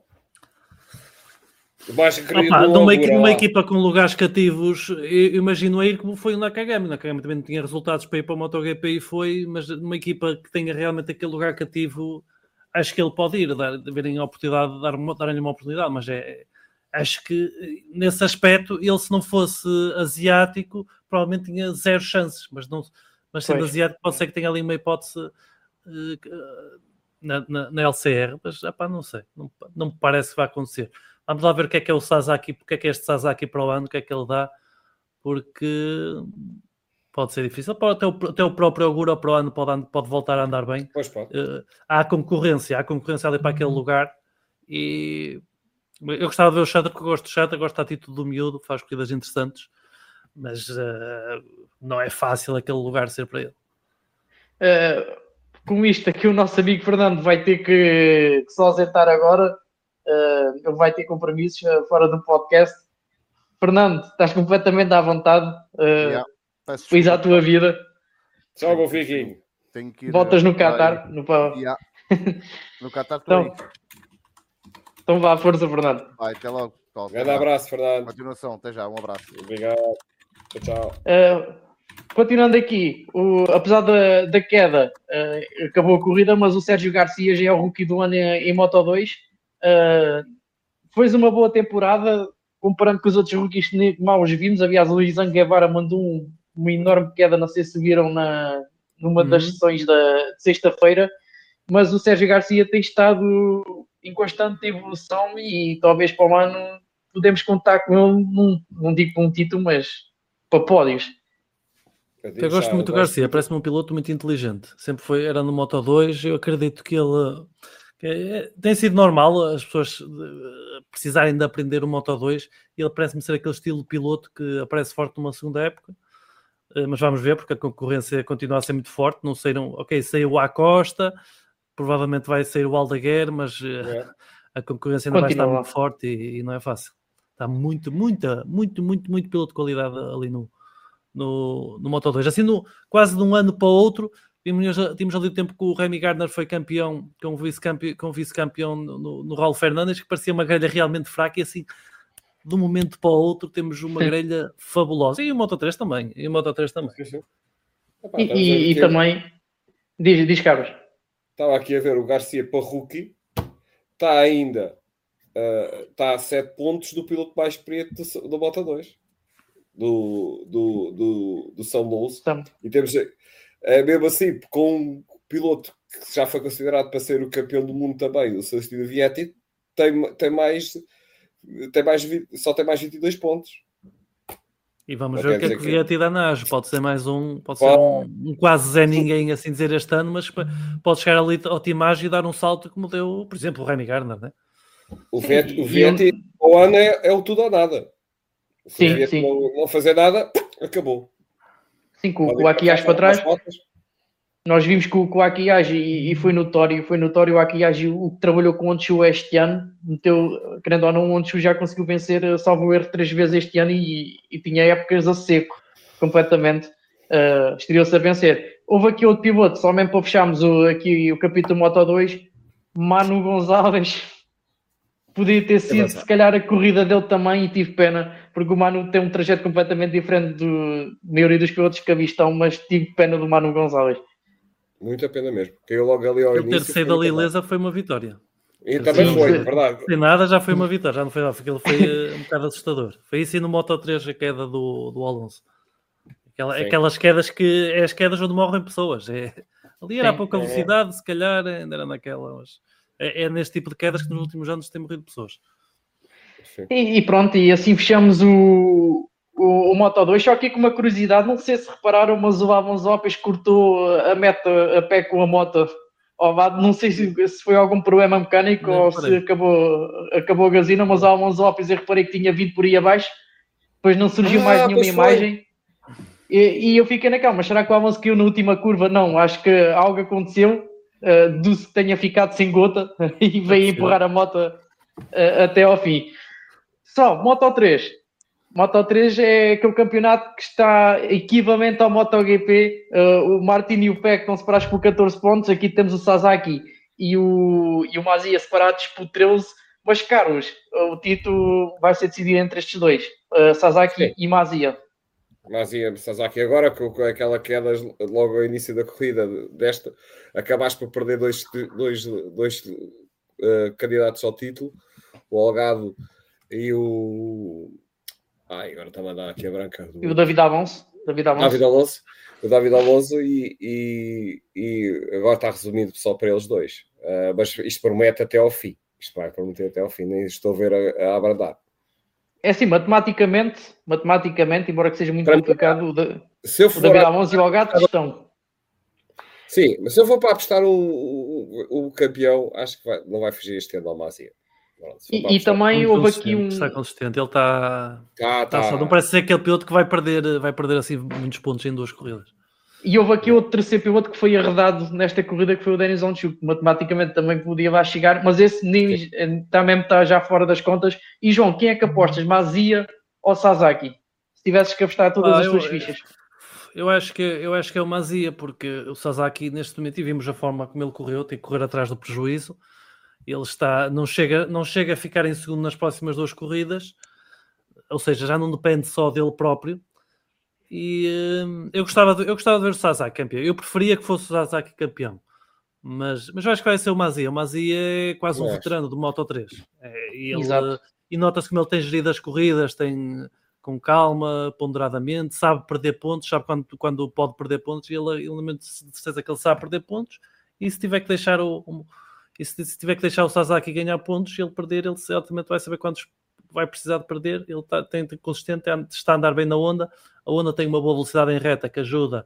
Eu mais queria Opa, do numa, Augura equi- numa lá. equipa com lugares cativos, eu eu imagino a ir como foi o Nakagami. O Nakagami também não tinha resultados para ir para o MotoGP e foi, mas numa equipa que tenha realmente aquele lugar cativo, acho que ele pode ir, dar, verem a oportunidade, dar uma- darem-lhe uma oportunidade, mas é, acho que nesse aspecto, ele se não fosse asiático, provavelmente tinha zero chances, mas, não, mas sendo Pois. asiático pode ser que tenha ali uma hipótese eh, que, eh, na, na, na L C R, mas epá, não sei, não, não me parece que vai acontecer. Vamos lá ver o que é que é o Sasaki, porque é que é este Sasaki para o ano, o que é que ele dá, porque pode ser difícil. Pode- Até o, até o próprio Augura para o ano pode, and- pode voltar a andar bem. Pois pode. Eh, há concorrência, há concorrência ali para aquele lugar e eu gostava de ver o Chantra, porque eu gosto do Chantra, gosto da atitude do miúdo, faz corridas interessantes, mas eh, não é fácil aquele lugar ser para ele. Uh, com isto aqui o nosso amigo Fernando vai ter que, que se ausentar agora. Uh, ele vai ter compromissos uh, fora do podcast. Fernando, estás completamente à vontade. Uh, Yeah. Peço Pois à desculpa, tua vida. Tchau, meu Viking. tenho que ir Voltas a- no para Qatar. aí. No... pa- Yeah. No Qatar estou Então, aí. então vá, força, Fernando. Vai, até logo. Pessoal. Até Grande já. abraço, Fernando. Continuação, até já. Um abraço. Obrigado. Tchau, tchau. Uh, continuando aqui, o- apesar da, da queda, uh, acabou a corrida, mas o Sérgio Garcia já é o rookie do ano em, em Moto dois. Uh, fez uma boa temporada, comparando com os outros rookies que mal os vimos. Aliás, o Luís Guevara mandou um, uma enorme queda, não sei se viram na, numa das Uhum. sessões da, de sexta-feira, mas o Sérgio Garcia tem estado em constante evolução e talvez para o ano podemos contar com ele, num, não digo para um título, mas para pódios. Eu, digo Eu gosto já, muito do eu gosto Garcia, muito- parece-me um piloto muito inteligente. Sempre foi, era no Moto dois, eu acredito que ele que é- tem sido normal as pessoas eh, precisarem de aprender o Moto dois. Ele parece-me ser aquele estilo de piloto que aparece forte numa segunda época, eh, mas vamos ver, porque a concorrência continua a ser muito forte. Não saíram, ok, saiu o Acosta, provavelmente vai sair o Aldaguer, mas eh, É. a concorrência ainda vai Continua estar lá. muito forte e, e não é fácil. Está muito, muita, muito, muito, muito piloto de qualidade ali no, no, no Moto dois. Assim, no, quase de um ano para o outro, tínhamos, tínhamos ali o tempo que o Remy Gardner foi campeão, com vice-campeão, com vice-campeão no, no Raul Fernandes, que parecia uma grelha realmente fraca, e assim, de um momento para o outro, temos uma grelha fabulosa. E o Moto três também. E o Moto três também. Sim, sim. Epá, e e, e também, diz, diz Carlos. Estava aqui a ver o Garcia Parrucchi, está ainda, uh, está a sete pontos do piloto mais experiente do, do Moto dois, do, do, do, do Sam Lowes. E temos, é, mesmo assim, com um piloto que já foi considerado para ser o campeão do mundo também, o Celestino Vietti, tem, tem mais, tem mais, só tem mais vinte e dois pontos. E vamos ver o que é que o Vietti dá na Age. Pode ser mais um, pode ser um, um quase Zé Ninguém, assim dizer, este ano, mas pode chegar ali ao Timage e dar um salto como deu, por exemplo, o Remy Gardner, né? O Vietti, o Vietti o ano é, é o tudo ou nada. Se sim, o Vietti sim. Não, não fazer nada, acabou. Sim, com o Akiage para trás. Nós vimos que o Akiage, e, e foi notório, foi notório o Akiage, o que trabalhou com o Honshu este ano, meteu, querendo ou não, o Honshu já conseguiu vencer, salvo o erro, três vezes este ano e, e tinha épocas a seco, completamente, uh, estreou-se a vencer. Houve aqui outro piloto, só mesmo para fecharmos o, aqui o capítulo Moto dois, Manu Gonçalves, podia ter sido, se calhar, a corrida dele também, e tive pena, porque o Manu tem um trajeto completamente diferente da maioria dos pilotos que ali estão, mas tive pena do Manu Gonçalves. Muita pena mesmo. Caiu logo ali ao Ele início. ter saído da Lilesa foi uma vitória. E também sim, foi, verdade. Sem nada já foi uma vitória. Já não foi nada, porque ele foi um bocado assustador. Foi isso e no Moto três a queda do, do Alonso. Aquela, aquelas quedas que... É as quedas onde morrem pessoas. É, ali era sim, a pouca velocidade, é. Se calhar ainda era naquela. Mas é, é neste tipo de quedas que nos últimos anos tem morrido pessoas. E, e pronto, e assim fechamos o... O, o Moto dois, só aqui com uma curiosidade, não sei se repararam, mas o Alonso Lopes cortou a meta a pé com a moto ao lado, não sei se, se foi algum problema mecânico não, ou se acabou, acabou a gasolina, mas o Alonso Lopes eu reparei que tinha vindo por aí abaixo, depois não surgiu ah, mais nenhuma imagem e, e eu fiquei naquela, mas será que o Alonso caiu na última curva? Não, acho que algo aconteceu, uh, do que tenha ficado sem gota e veio empurrar a moto uh, até ao fim. Só, Moto três. Moto três é aquele campeonato que está equivalente ao MotoGP. Uh, o Martin e o Peck estão separados por catorze pontos. Aqui temos o Sasaki e o, e o Mazia separados por treze. Mas, caros, o título vai ser decidido entre estes dois. Uh, Sasaki Sim. e Mazia. Mazia, Sasaki. Agora, com aquela queda logo ao início da corrida desta, acabaste por perder dois, dois, dois uh, candidatos ao título. O Algado e o... Ai, agora está a dar aqui a branca. Do... E o David Alonso. David Alonso. David Alonso. O David Alonso e, e, e agora está resumido só para eles dois. Uh, mas isto promete até ao fim. Isto vai prometer até ao fim. Nem estou a ver a, a abrandar. É assim, matematicamente, matematicamente, embora que seja muito para complicado, mim, o, de, se eu for o David a... Alonso e o Algado estão. Sim, mas se eu for para apostar o, o, o campeão, acho que vai, não vai fugir este ano ao Mazia. E, e também houve aqui um... Está consistente, ele está... Tá, tá. Está, não parece ser aquele piloto que vai perder, vai perder assim muitos pontos em duas corridas. E houve aqui outro terceiro piloto que foi arredado nesta corrida, que foi o Denis Onchuk, que matematicamente também podia lá chegar, mas esse nem está mesmo está já fora das contas. E João, quem é que apostas? Mazia ou Sasaki? Se tivesses que apostar todas ah, as eu, tuas fichas. Eu acho, que, eu acho que é o Mazia, porque o Sasaki neste momento, e vimos a forma como ele correu, tem que correr atrás do prejuízo. Ele está, não, chega, não chega a ficar em segundo nas próximas duas corridas, ou seja, já não depende só dele próprio. E uh, eu, gostava de, eu gostava de ver o Sasaki campeão. Eu preferia que fosse o Sasaki campeão, mas, mas eu acho que vai ser o Mazia. O Mazia é quase um é. veterano do Moto três. É, e, ele, e nota-se como ele tem gerido as corridas, tem com calma, ponderadamente, sabe perder pontos, sabe quando, quando pode perder pontos, e ele, ele de certeza que ele sabe perder pontos, e se tiver que deixar o... o E se, se tiver que deixar o Sasaki ganhar pontos, ele perder, ele certamente vai saber quantos vai precisar de perder. Ele está tem, tem consistente, está a andar bem na Honda. A Honda tem uma boa velocidade em reta que ajuda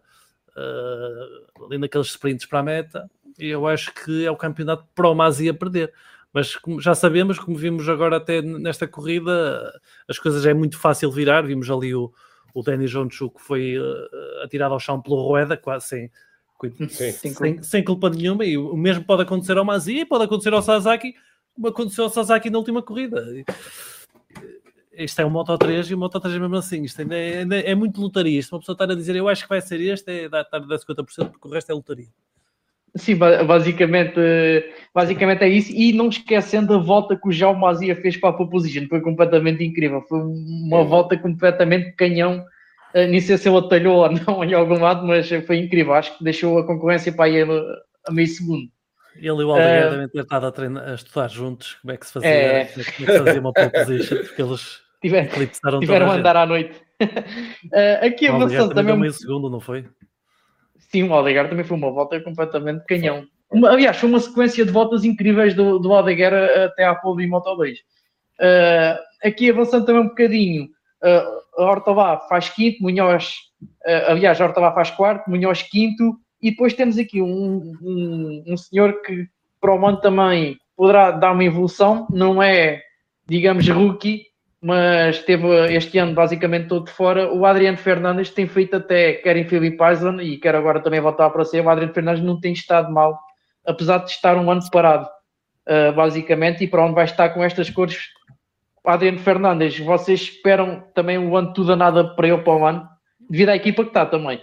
uh, ali naqueles sprints para a meta. E eu acho que é o campeonato para o Mazia perder. Mas como já sabemos, como vimos agora até nesta corrida, as coisas é muito fácil virar. Vimos ali o, o Denis Onchuk que foi uh, atirado ao chão pelo Rueda, quase sem... Sem, sem culpa nenhuma, e o mesmo pode acontecer ao Mazia e pode acontecer ao Sasaki, como aconteceu ao Sasaki na última corrida. isto é um Moto três e o Moto três é mesmo assim, isto ainda é, ainda é muito lotaria. Isto uma pessoa estar a dizer, eu acho que vai ser este, é dar, dar cinquenta por cento, porque o resto é lotaria. Sim, basicamente, basicamente é isso. E não esquecendo a volta que o João Mazia fez para a pole position, foi completamente incrível. Foi uma é. volta completamente canhão. Nem sei se ele atalhou ou não em algum lado, mas foi incrível. Acho que deixou a concorrência para aí a, a meio segundo. Ele e o Aldeguer uh, devem ter estado a, treinar, a estudar juntos como é que se fazia, é... como é que se fazia uma pole position, porque eles Tiver, tiveram a andar à noite. uh, aqui a avançando também. também meio segundo, não foi? Sim, o Aldeguer também foi uma volta completamente canhão. Uma, aliás, foi uma sequência de voltas incríveis do, do Aldeguer até à pole de Moto dois. Uh, aqui avançando também um bocadinho, uh, a Ortobá faz quinto, Munhoz, uh, aliás, a Ortobá faz quarto, Munhoz quinto, e depois temos aqui um, um, um senhor que para o Moto também poderá dar uma evolução, não é, digamos, rookie, mas teve este ano basicamente todo de fora. O Adriano Fernandes tem feito até, quer em Philip Island e quer agora também voltar para ser, o Adriano Fernandes não tem estado mal, apesar de estar um ano parado, uh, basicamente, e para onde vai estar com estas cores. Adriano Fernandes, vocês esperam também o ano tudo a nada para ele para o ano, devido à equipa que está também?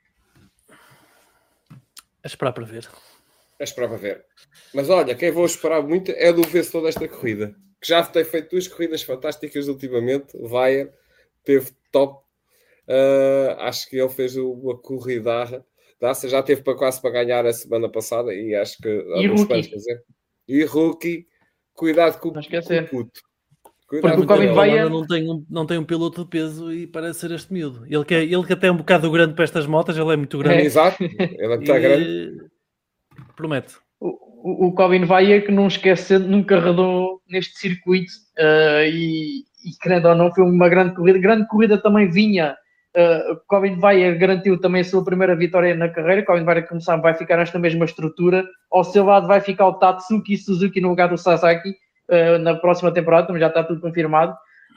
É esperar para ver. É esperar para ver. Mas olha, quem vou esperar muito é do vencedor desta corrida, que já tem feito duas corridas fantásticas ultimamente. O Weyer teve top. Uh, acho que ele fez uma corrida daça, já teve para quase para ganhar a semana passada e acho que e Rookie. Dizer. E Rookie, cuidado com, não com o puto. Cuidado. Porque o Colin Weyer não tem, um, não tem um piloto de peso e parece ser este miúdo. Ele que, é, ele que até é um bocado grande para estas motas, ele é muito grande. É, exato, ele está e... grande. Promete. O, o Colin Weyer, que não esquece, nunca rodou neste circuito uh, e, e, querendo ou não, foi uma grande corrida. Grande corrida também vinha. Uh, o Colin Weyer garantiu também a sua primeira vitória na carreira. O Colin Weyer, como sabe, vai ficar nesta mesma estrutura. Ao seu lado vai ficar o Tatsuki Suzuki no lugar do Sasaki uh, na próxima temporada, também já está tudo confirmado.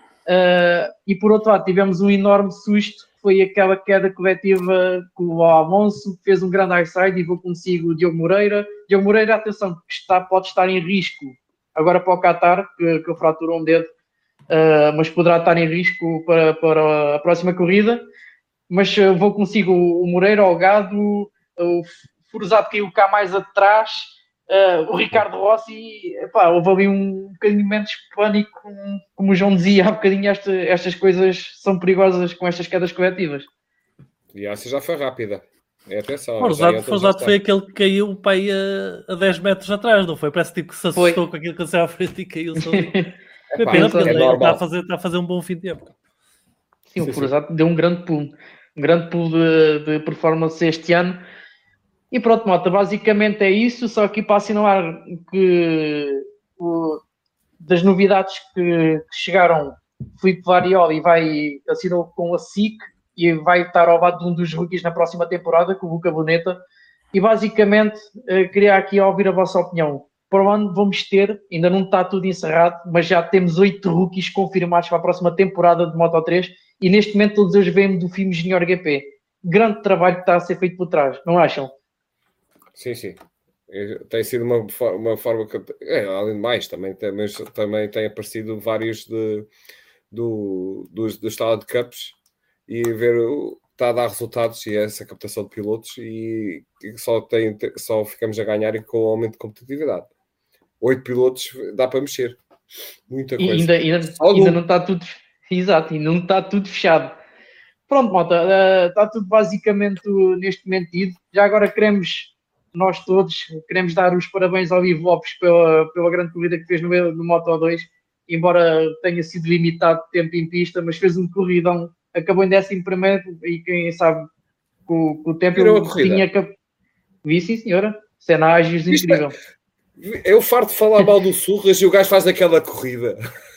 Uh, e por outro lado, tivemos um enorme susto. Foi aquela queda coletiva com o Alonso, que fez um grande highside, e vou consigo o Diogo Moreira. Diogo Moreira, atenção, que está, pode estar em risco agora para o Qatar, que, que fraturou um dedo, uh, mas poderá estar em risco para, para a próxima corrida. Mas uh, vou consigo o Moreira, o Gado, o Furuzato caiu cá mais atrás, uh, o Ricardo Rossi, epá, houve ali um bocadinho de momentos de pânico, como o João dizia há bocadinho, esta, estas coisas são perigosas com estas quedas coletivas. E essa já foi rápida. É, atenção. O Furuzato foi aquele que caiu para aí a, a dez metros atrás, não foi? Parece tipo que se assustou foi. com aquilo que aconteceu à frente e caiu sozinho. Foi pena, porque é ele está a, fazer, está a fazer um bom fim de época. Sim, sim, o Furuzato deu um grande pulo. Um grande pulo de, de performance este ano. E pronto, Mota, basicamente é isso, só aqui para assinalar que o, das novidades que, que chegaram, Filipe Varioli vai, assinou com a S I C e vai estar ao lado de um dos rookies na próxima temporada, com o Luca Boneta, e basicamente eh, queria aqui ouvir a vossa opinião. Para o ano vamos ter, ainda não está tudo encerrado, mas já temos oito rookies confirmados para a próxima temporada de Moto três, e neste momento todos eles vêm do filme Junior G P. Grande trabalho que está a ser feito por trás, não acham? Sim, sim. Tem sido uma, uma forma que, é, além de mais, também, também, também tem aparecido vários de, do, dos, dos Talent Cups e ver, está a dar resultados e essa captação de pilotos e, e só, tem, só ficamos a ganhar e com o aumento de competitividade. Oito pilotos dá para mexer. Muita coisa. E ainda, ainda, ainda não está tudo... Exato, ainda não está tudo fechado. Pronto, malta, uh, está tudo basicamente neste momento ido. Já agora queremos... Nós todos queremos dar os parabéns ao Ivo Lopes pela, pela grande corrida que fez no, no Moto dois, embora tenha sido limitado de tempo em pista, mas fez um corridão, acabou em décimo primeiro e quem sabe com, com o tempo ele tinha que... Vi, sim senhora, cena ágeis incrível. Eu farto de falar mal do Surras e o gajo faz aquela corrida.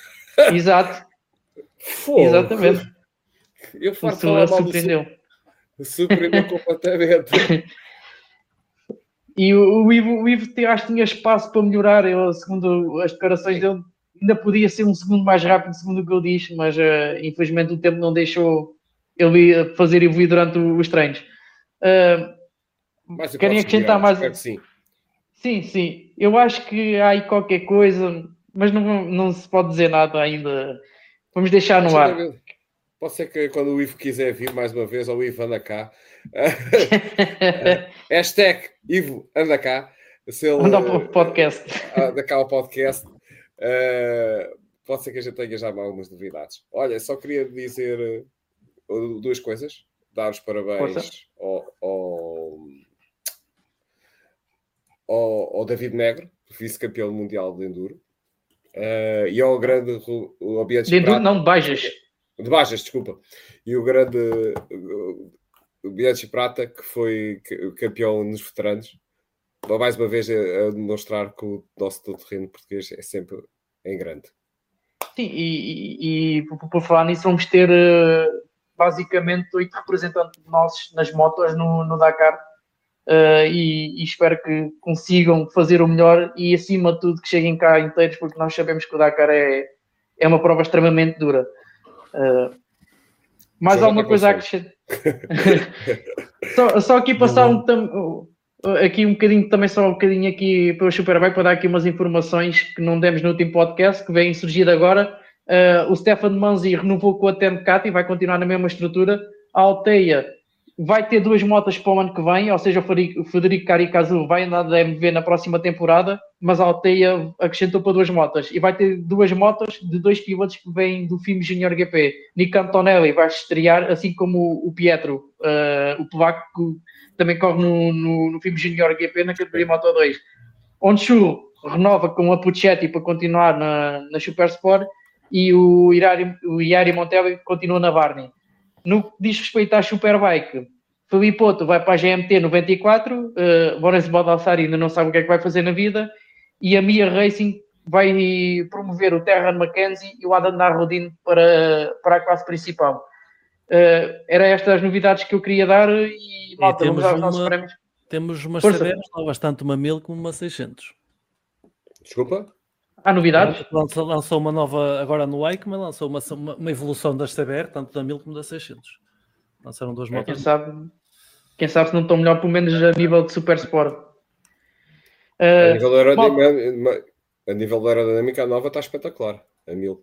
Exato. Fogo. Exatamente. Eu farto de falar mal surpreendeu. do Surras. Surpreendeu completamente. E o, o, Ivo, o Ivo acho que tinha espaço para melhorar. Eu, segundo as declarações dele, ainda podia ser um segundo mais rápido, segundo o que eu disse, mas uh, infelizmente o tempo não deixou ele fazer evoluir durante os treinos. Uh, querem acrescentar mais? Sim. sim, sim. Eu acho que há aí qualquer coisa, mas não, não se pode dizer nada ainda. Vamos deixar no ar. Pode ser que quando o Ivo quiser vir mais uma vez, ou o Ivo anda cá. Hashtag Ivo anda cá. Se ele, anda ao podcast. Anda cá ao podcast. Uh, pode ser que a gente tenha já algumas novidades. Olha, só queria dizer uh, duas coisas. Dar os parabéns ao, ao, ao, ao David Negro, vice-campeão mundial de Enduro. Uh, e ao grande o Bianchi de Enduro, não, de Bajas. De Bajas, desculpa. E o grande o Bianchi Prata, que foi campeão nos veteranos. Mais uma vez a demonstrar que o nosso terreno português é sempre em grande. Sim, e, e, e por falar nisso, vamos ter basicamente oito representantes nossos nas motos no, no Dakar. Uh, e, e espero que consigam fazer o melhor e, acima de tudo, que cheguem cá inteiros, porque nós sabemos que o Dakar é, é uma prova extremamente dura. Uh, mais Já alguma coisa a acrescentar? só, só aqui passar um, aqui um bocadinho, também só um bocadinho aqui para o Superbike, para dar aqui umas informações que não demos no último podcast, que vem surgir agora. Uh, o Stefan Manzi renovou com a Temcat e vai continuar na mesma estrutura. A Alteia vai ter duas motas para o ano que vem, ou seja, o Federico Caricazu vai andar da M V na próxima temporada, mas a Alteia acrescentou para duas motas. E vai ter duas motas de dois pilotos que vêm do F I M Junior G P. Nico Antonelli vai estrear, assim como o Pietro, uh, o Polaco, que também corre no, no, no F I M Junior G P na categoria Moto dois. Onchu renova com a Puccetti para continuar na, na Super Sport e o Iari, o Iari Montelli continua na Barney. No que diz respeito à Superbike, Felipe Otto vai para a G M T noventa e quatro, uh, Boris Baldassari ainda não sabe o que é que vai fazer na vida, e a Mia Racing vai promover o Terran Mackenzie e o Adam Narodin para, para a classe principal. Uh, era estas as novidades que eu queria dar e, malta, vamos aos nossos prémios. Temos umas severas, bastante uma mil como uma seiscentos. Desculpa? Há novidades? Lançou, lançou uma nova agora no Aikman, lançou uma, uma, uma evolução das C B R, tanto da mil como da seiscentos. Lançaram duas motos. Quem sabe, quem sabe se não estão melhor, pelo menos a nível de Super Sport. Uh, a, nível de aerodinâmica, a nível da aerodinâmica, a nova está espetacular. A mil.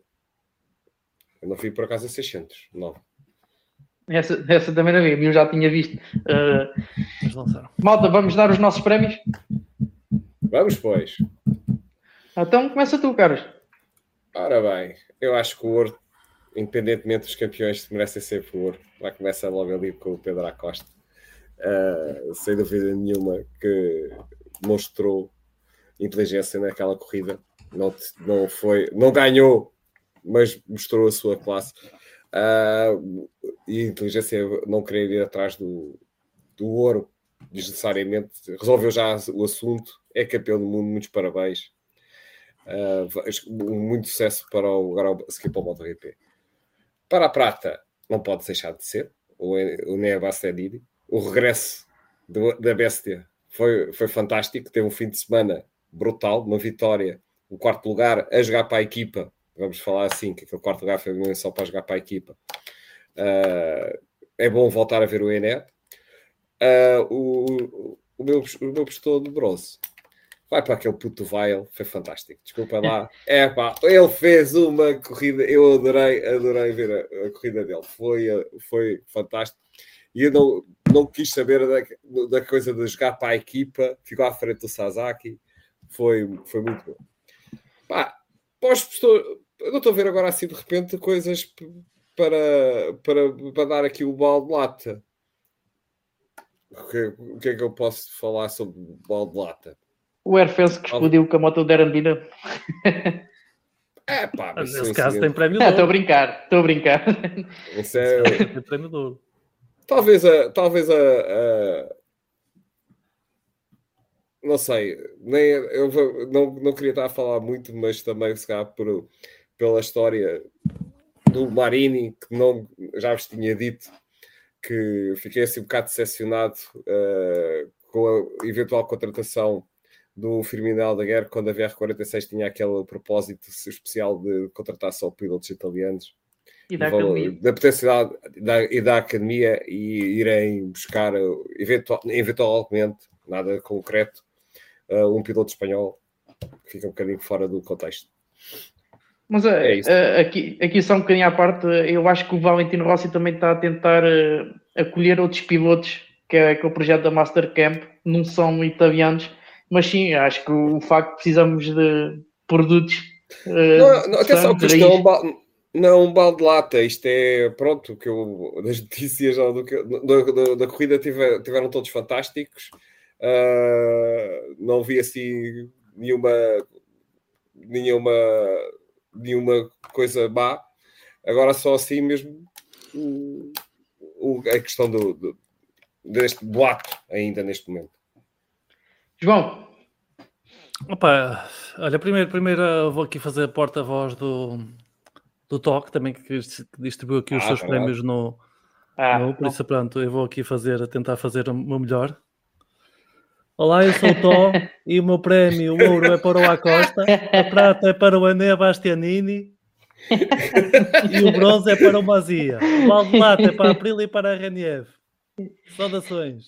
Eu não fui por acaso a seiscentos. Não. Essa, essa também não vi. A mil já tinha visto. Uh, malta, vamos dar os nossos prémios? Vamos, pois. Então, começa tu, Carlos. Ora bem, eu acho que o ouro, independentemente dos campeões, merecem sempre o ouro. Vai começar logo ali com o Pedro Acosta. Uh, sem dúvida nenhuma que mostrou inteligência naquela corrida. Não, não, foi, não ganhou, mas mostrou a sua classe. Uh, e inteligência não querer ir atrás do, do ouro, desnecessariamente. Resolveu já o assunto. É campeão do mundo. Muitos parabéns. Uh, muito sucesso para o, agora o seguir para o MotoGP. Para a prata não pode deixar de ser o, o Nea Bassedidi. O regresso do, da Bestia foi, foi fantástico, teve um fim de semana brutal, uma vitória, o quarto lugar a jogar para a equipa, vamos falar assim, que aquele quarto lugar foi só para jogar para a equipa. Uh, é bom voltar a ver o Ené. Uh, o, o meu, o meu postor de bronze vai para aquele puto Weil, foi fantástico. Desculpa lá. É pá, ele fez uma corrida, eu adorei, adorei ver a, a corrida dele. Foi, foi fantástico. E eu não, não quis saber da, da coisa de jogar para a equipa, ficou à frente do Sasaki. Foi, foi muito bom. Pá, pós, estou, eu não estou a ver agora assim de repente coisas para, para, para dar aqui o balde de lata. O que, o que é que eu posso falar sobre o balde de lata? O Airfence que explodiu com a moto da Arandina. É pá, mas nesse caso tem prémio de ouro. Estou a brincar, estou a brincar. Isso é... tem prémio de ouro. Talvez a... Talvez a, a... Não sei. Nem, eu não, não queria estar a falar muito, mas também se calhar por, pela história do Marini, que não, já vos tinha dito que fiquei assim um bocado decepcionado uh, com a eventual contratação do Firmino Aldeguer, quando a V R quarenta e seis tinha aquele propósito especial de contratar só pilotos italianos e da, e da potencialidade da, e da academia, e irem buscar eventual, eventualmente, nada concreto, uh, um piloto espanhol que fica um bocadinho fora do contexto. Mas é, é aqui, aqui só um bocadinho à parte, eu acho que o Valentino Rossi também está a tentar uh, acolher outros pilotos, que é, que é o projeto da Mastercamp, não são italianos, mas sim, acho que o facto de precisamos de produtos... Uh, não, não, atenção, que isto não é um balde, não é um balde de lata, isto é, pronto, que eu, das notícias do, do, do, da corrida tiver, tiveram todos fantásticos, uh, não vi assim nenhuma... nenhuma nenhuma coisa má, agora só assim mesmo o, o, a questão do, do, deste boato ainda neste momento. João. Opa, olha, primeiro, primeiro vou aqui fazer a porta-voz do, do T O C, também que distribuiu aqui os ah, seus verdade. prémios no, ah, no por isso pronto, eu vou aqui fazer, tentar fazer o meu melhor. Olá, eu sou o Tó e o meu prémio, o ouro é para o Acosta, a prata é para o Enea Bastianini e o bronze é para o Mazia. O balde de lata é para a Aprilia e para a Reniev. Saudações.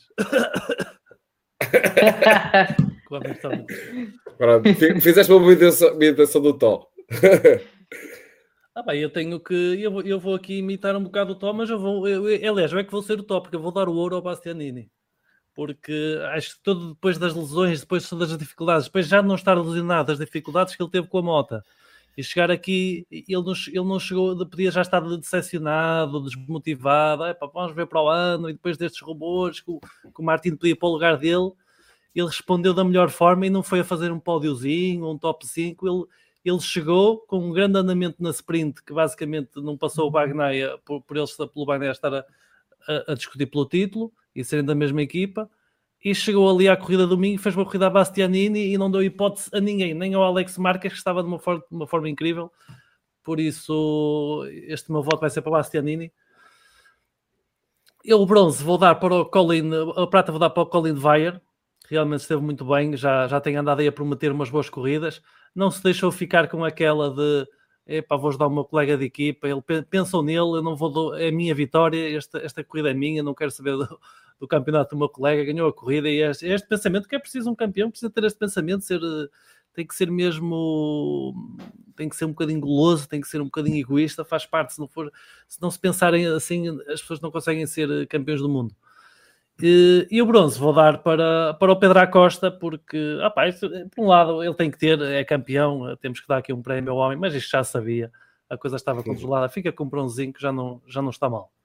Pronto, fizeste uma imitação do Tó. Ah, bem, eu tenho que. Eu vou, eu vou aqui imitar um bocado o Tó, mas eu vou. Eu, eu, aliás, eu é que vou ser o Tó, porque eu vou dar o ouro ao Bastianini. Porque acho que todo depois das lesões, depois de todas as dificuldades, depois já de não estar lesionado das dificuldades que ele teve com a moto, e chegar aqui, ele não, ele não chegou, podia já estar decepcionado, desmotivado, é, pá, vamos ver para o ano, e depois destes robôs, que o, que o Martin podia para o lugar dele, ele respondeu da melhor forma e não foi a fazer um pódiozinho, um top cinco, ele, ele chegou com um grande andamento na sprint, que basicamente não passou o Bagnaia, por, por ele, pelo Bagnaia estar a, a, a discutir pelo título, e serem da mesma equipa, e chegou ali à corrida domingo, fez uma corrida a Bastianini e não deu hipótese a ninguém, nem ao Alex Marques, que estava de uma, for- de uma forma incrível. Por isso, este meu voto vai ser para Bastianini. Eu, o bronze, vou dar para o Colin, a prata vou dar para o Colin Dwyer, realmente esteve muito bem, já, já tem andado aí a prometer umas boas corridas, não se deixou ficar com aquela de epá, vou ajudar o meu colega de equipa, ele pensou nele, eu não vou do... é a minha vitória, esta, esta corrida é minha, não quero saber do, do campeonato do meu colega, ganhou a corrida, e este, este pensamento que é preciso um campeão, precisa ter este pensamento, ser, tem que ser mesmo, tem que ser um bocadinho goloso, tem que ser um bocadinho egoísta, faz parte, se não for, se não se pensarem assim, as pessoas não conseguem ser campeões do mundo. E, e o bronze vou dar para, para o Pedro Acosta, porque, opa, isso, por um lado, ele tem que ter, é campeão, temos que dar aqui um prémio ao homem, mas isto já sabia, a coisa estava controlada, fica com um bronzinho que já não, já não está mal.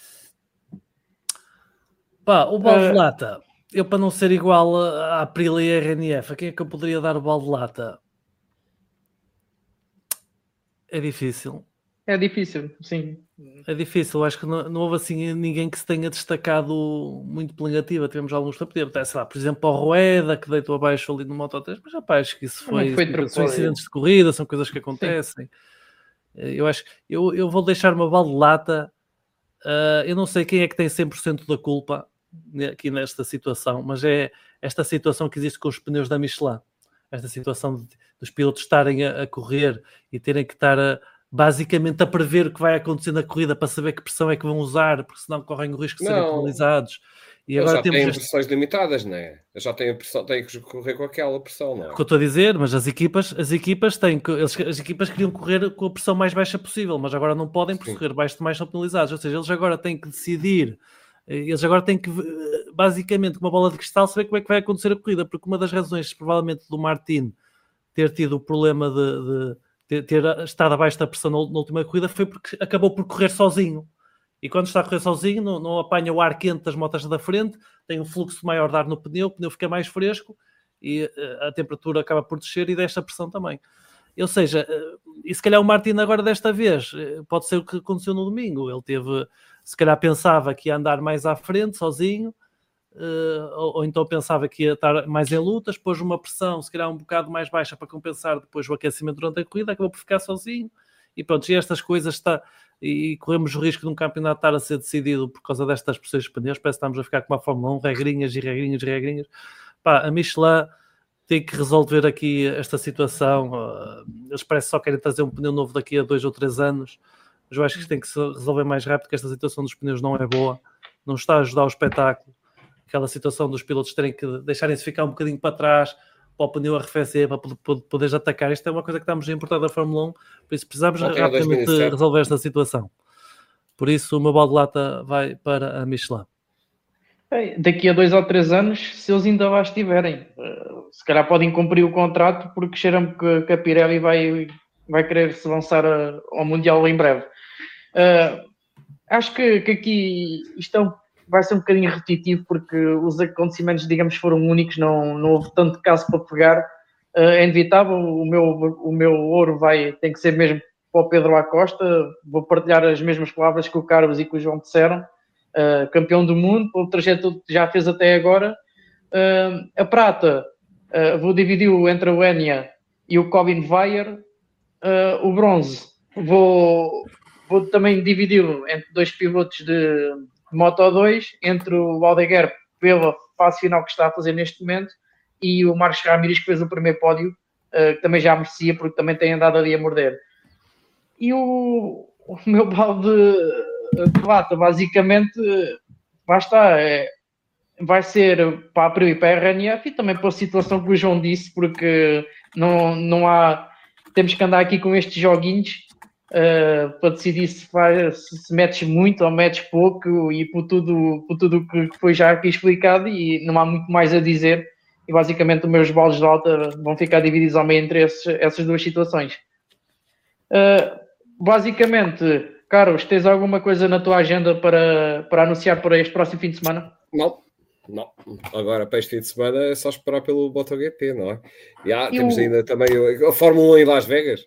Pá, o balde de lata, eu para não ser igual à Aprilia e a R N F, a quem é que eu poderia dar o balde de lata? É difícil. É difícil, sim. É difícil, acho que não, não houve assim ninguém que se tenha destacado muito pela negativa. Tivemos alguns que podia, sei lá, por exemplo, o Rueda, que deitou abaixo ali no Moto três, mas rapaz, acho que isso foi, foi são incidentes de corrida, são coisas que acontecem. Sim. Eu acho eu, eu vou deixar uma balde de lata. Uh, eu não sei quem é que tem cem por cento da culpa aqui nesta situação, mas é esta situação que existe com os pneus da Michelin. Esta situação de, dos pilotos estarem a, a correr e terem que estar a basicamente a prever o que vai acontecer na corrida para saber que pressão é que vão usar, porque senão correm o risco de serem penalizados. E agora já temos têm este... pressões limitadas, não é? Já têm, a pressão, têm que correr com aquela pressão, não é? O que eu estou a dizer, mas as equipas, as equipas têm que, as equipas queriam correr com a pressão mais baixa possível, mas agora não podem, porque correr baixo demais são penalizados. Ou seja, eles agora têm que decidir, eles agora têm que, basicamente, com uma bola de cristal, saber como é que vai acontecer a corrida, porque uma das razões, provavelmente, do Martin ter tido o problema de... de Ter, ter estado abaixo da pressão na, na última corrida foi porque acabou por correr sozinho. E quando está a correr sozinho, não, não apanha o ar quente das motas da frente, tem um fluxo maior de ar no pneu, o pneu fica mais fresco e uh, a temperatura acaba por descer e deixa a pressão também. Ou seja, uh, e se calhar o Martin agora desta vez, uh, pode ser o que aconteceu no domingo. Ele teve, se calhar pensava que ia andar mais à frente, sozinho, Uh, ou, ou então pensava que ia estar mais em lutas, pôs uma pressão, se calhar um bocado mais baixa para compensar depois o aquecimento durante a corrida, acabou por ficar sozinho, e pronto, e estas coisas está, e, e corremos o risco de um campeonato estar a ser decidido por causa destas pressões de pneus, parece que estamos a ficar com uma Fórmula um, regrinhas e regrinhas e regrinhas. Pá, a Michelin tem que resolver aqui esta situação, uh, eles parecem só querem trazer um pneu novo daqui a dois ou três anos, mas eu acho que isto tem que se resolver mais rápido, que esta situação dos pneus não é boa, não está a ajudar o espetáculo. Aquela situação dos pilotos terem que deixarem-se ficar um bocadinho para trás, para o pneu arrefecer, para poderes atacar. Isto é uma coisa que estamos a importar da Fórmula um, por isso precisamos rapidamente resolver esta situação. Por isso o meu balde de lata vai para a Michelin. Daqui a dois ou três anos, se eles ainda lá estiverem, se calhar podem cumprir o contrato, porque cheira-me que a Pirelli vai, vai querer se lançar ao Mundial em breve. Uh, acho que, que aqui isto é um, vai ser um bocadinho repetitivo, porque os acontecimentos, digamos, foram únicos, não, não houve tanto caso para pegar. Uh, é inevitável, o meu, o meu ouro vai, tem que ser mesmo para o Pedro Acosta. Vou partilhar as mesmas palavras que o Carlos e que o João disseram. Uh, campeão do mundo, pelo trajeto que já fez até agora. Uh, a prata, uh, vou dividir entre o Enya e o Colin Weyer. Uh, o bronze, vou, vou também dividi-lo entre dois pilotos de, de Moto dois, entre o Aldeguer, pela fase final que está a fazer neste momento, e o Marcos Ramírez, que fez o primeiro pódio, uh, que também já merecia, porque também tem andado ali a morder. E o, o meu balde de lata, basicamente, lá está, é, vai ser para a Aprilia e para a R N F, e também pela situação que o João disse, porque não, não há, temos que andar aqui com estes joguinhos uh, para decidir se, faz, se, se metes muito ou metes pouco, e por tudo, por tudo que foi já aqui explicado, e não há muito mais a dizer, e basicamente os meus baldes de alta vão ficar divididos ao meio entre esses, essas duas situações. Uh, basicamente, Carlos, tens alguma coisa na tua agenda para, para anunciar para este próximo fim de semana? Não, não. Agora, para este fim de semana, é só esperar pelo MotoGP, não é? E há, temos o... ainda também a Fórmula um em Las Vegas.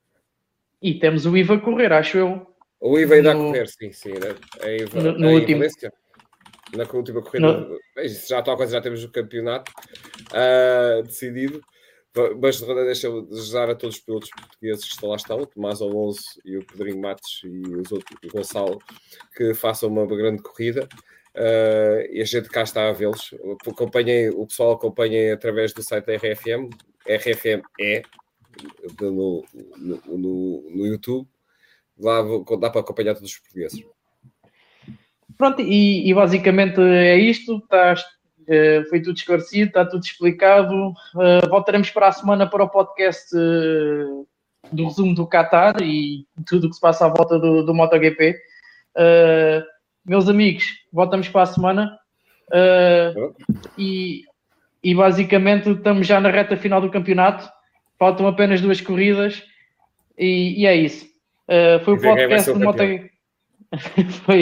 E temos o I V A a correr, acho eu. O I V A ainda no... a correr, sim, sim. É I V A, no, no é último. Na última corrida. No... Já está a coisa, já temos o campeonato uh, decidido. Mas deixa-me desejar a todos os pilotos portugueses que estão lá estão, o Tomás Alonso e o Pedrinho Matos e os outros, o Gonçalo, que façam uma grande corrida. Uh, e a gente cá está a vê-los. Acompanhem, o pessoal acompanha através do site da R F M, R F M E, no, no, no, no YouTube. Lá dá para acompanhar todos os portugueses. Pronto, e, e basicamente é isto. Estás. Uh, foi tudo esclarecido, está tudo explicado. Uh, voltaremos para a semana para o podcast uh, do resumo do Qatar e tudo o que se passa à volta do, do MotoGP. Uh, meus amigos, voltamos para a semana uh, e, e basicamente estamos já na reta final do campeonato. Faltam apenas duas corridas e, e é isso. Uh, foi o podcast do MotoGP. foi...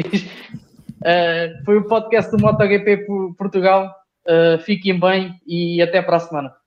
Uh, foi o podcast do MotoGP Portugal. Uh, fiquem bem e até para a semana.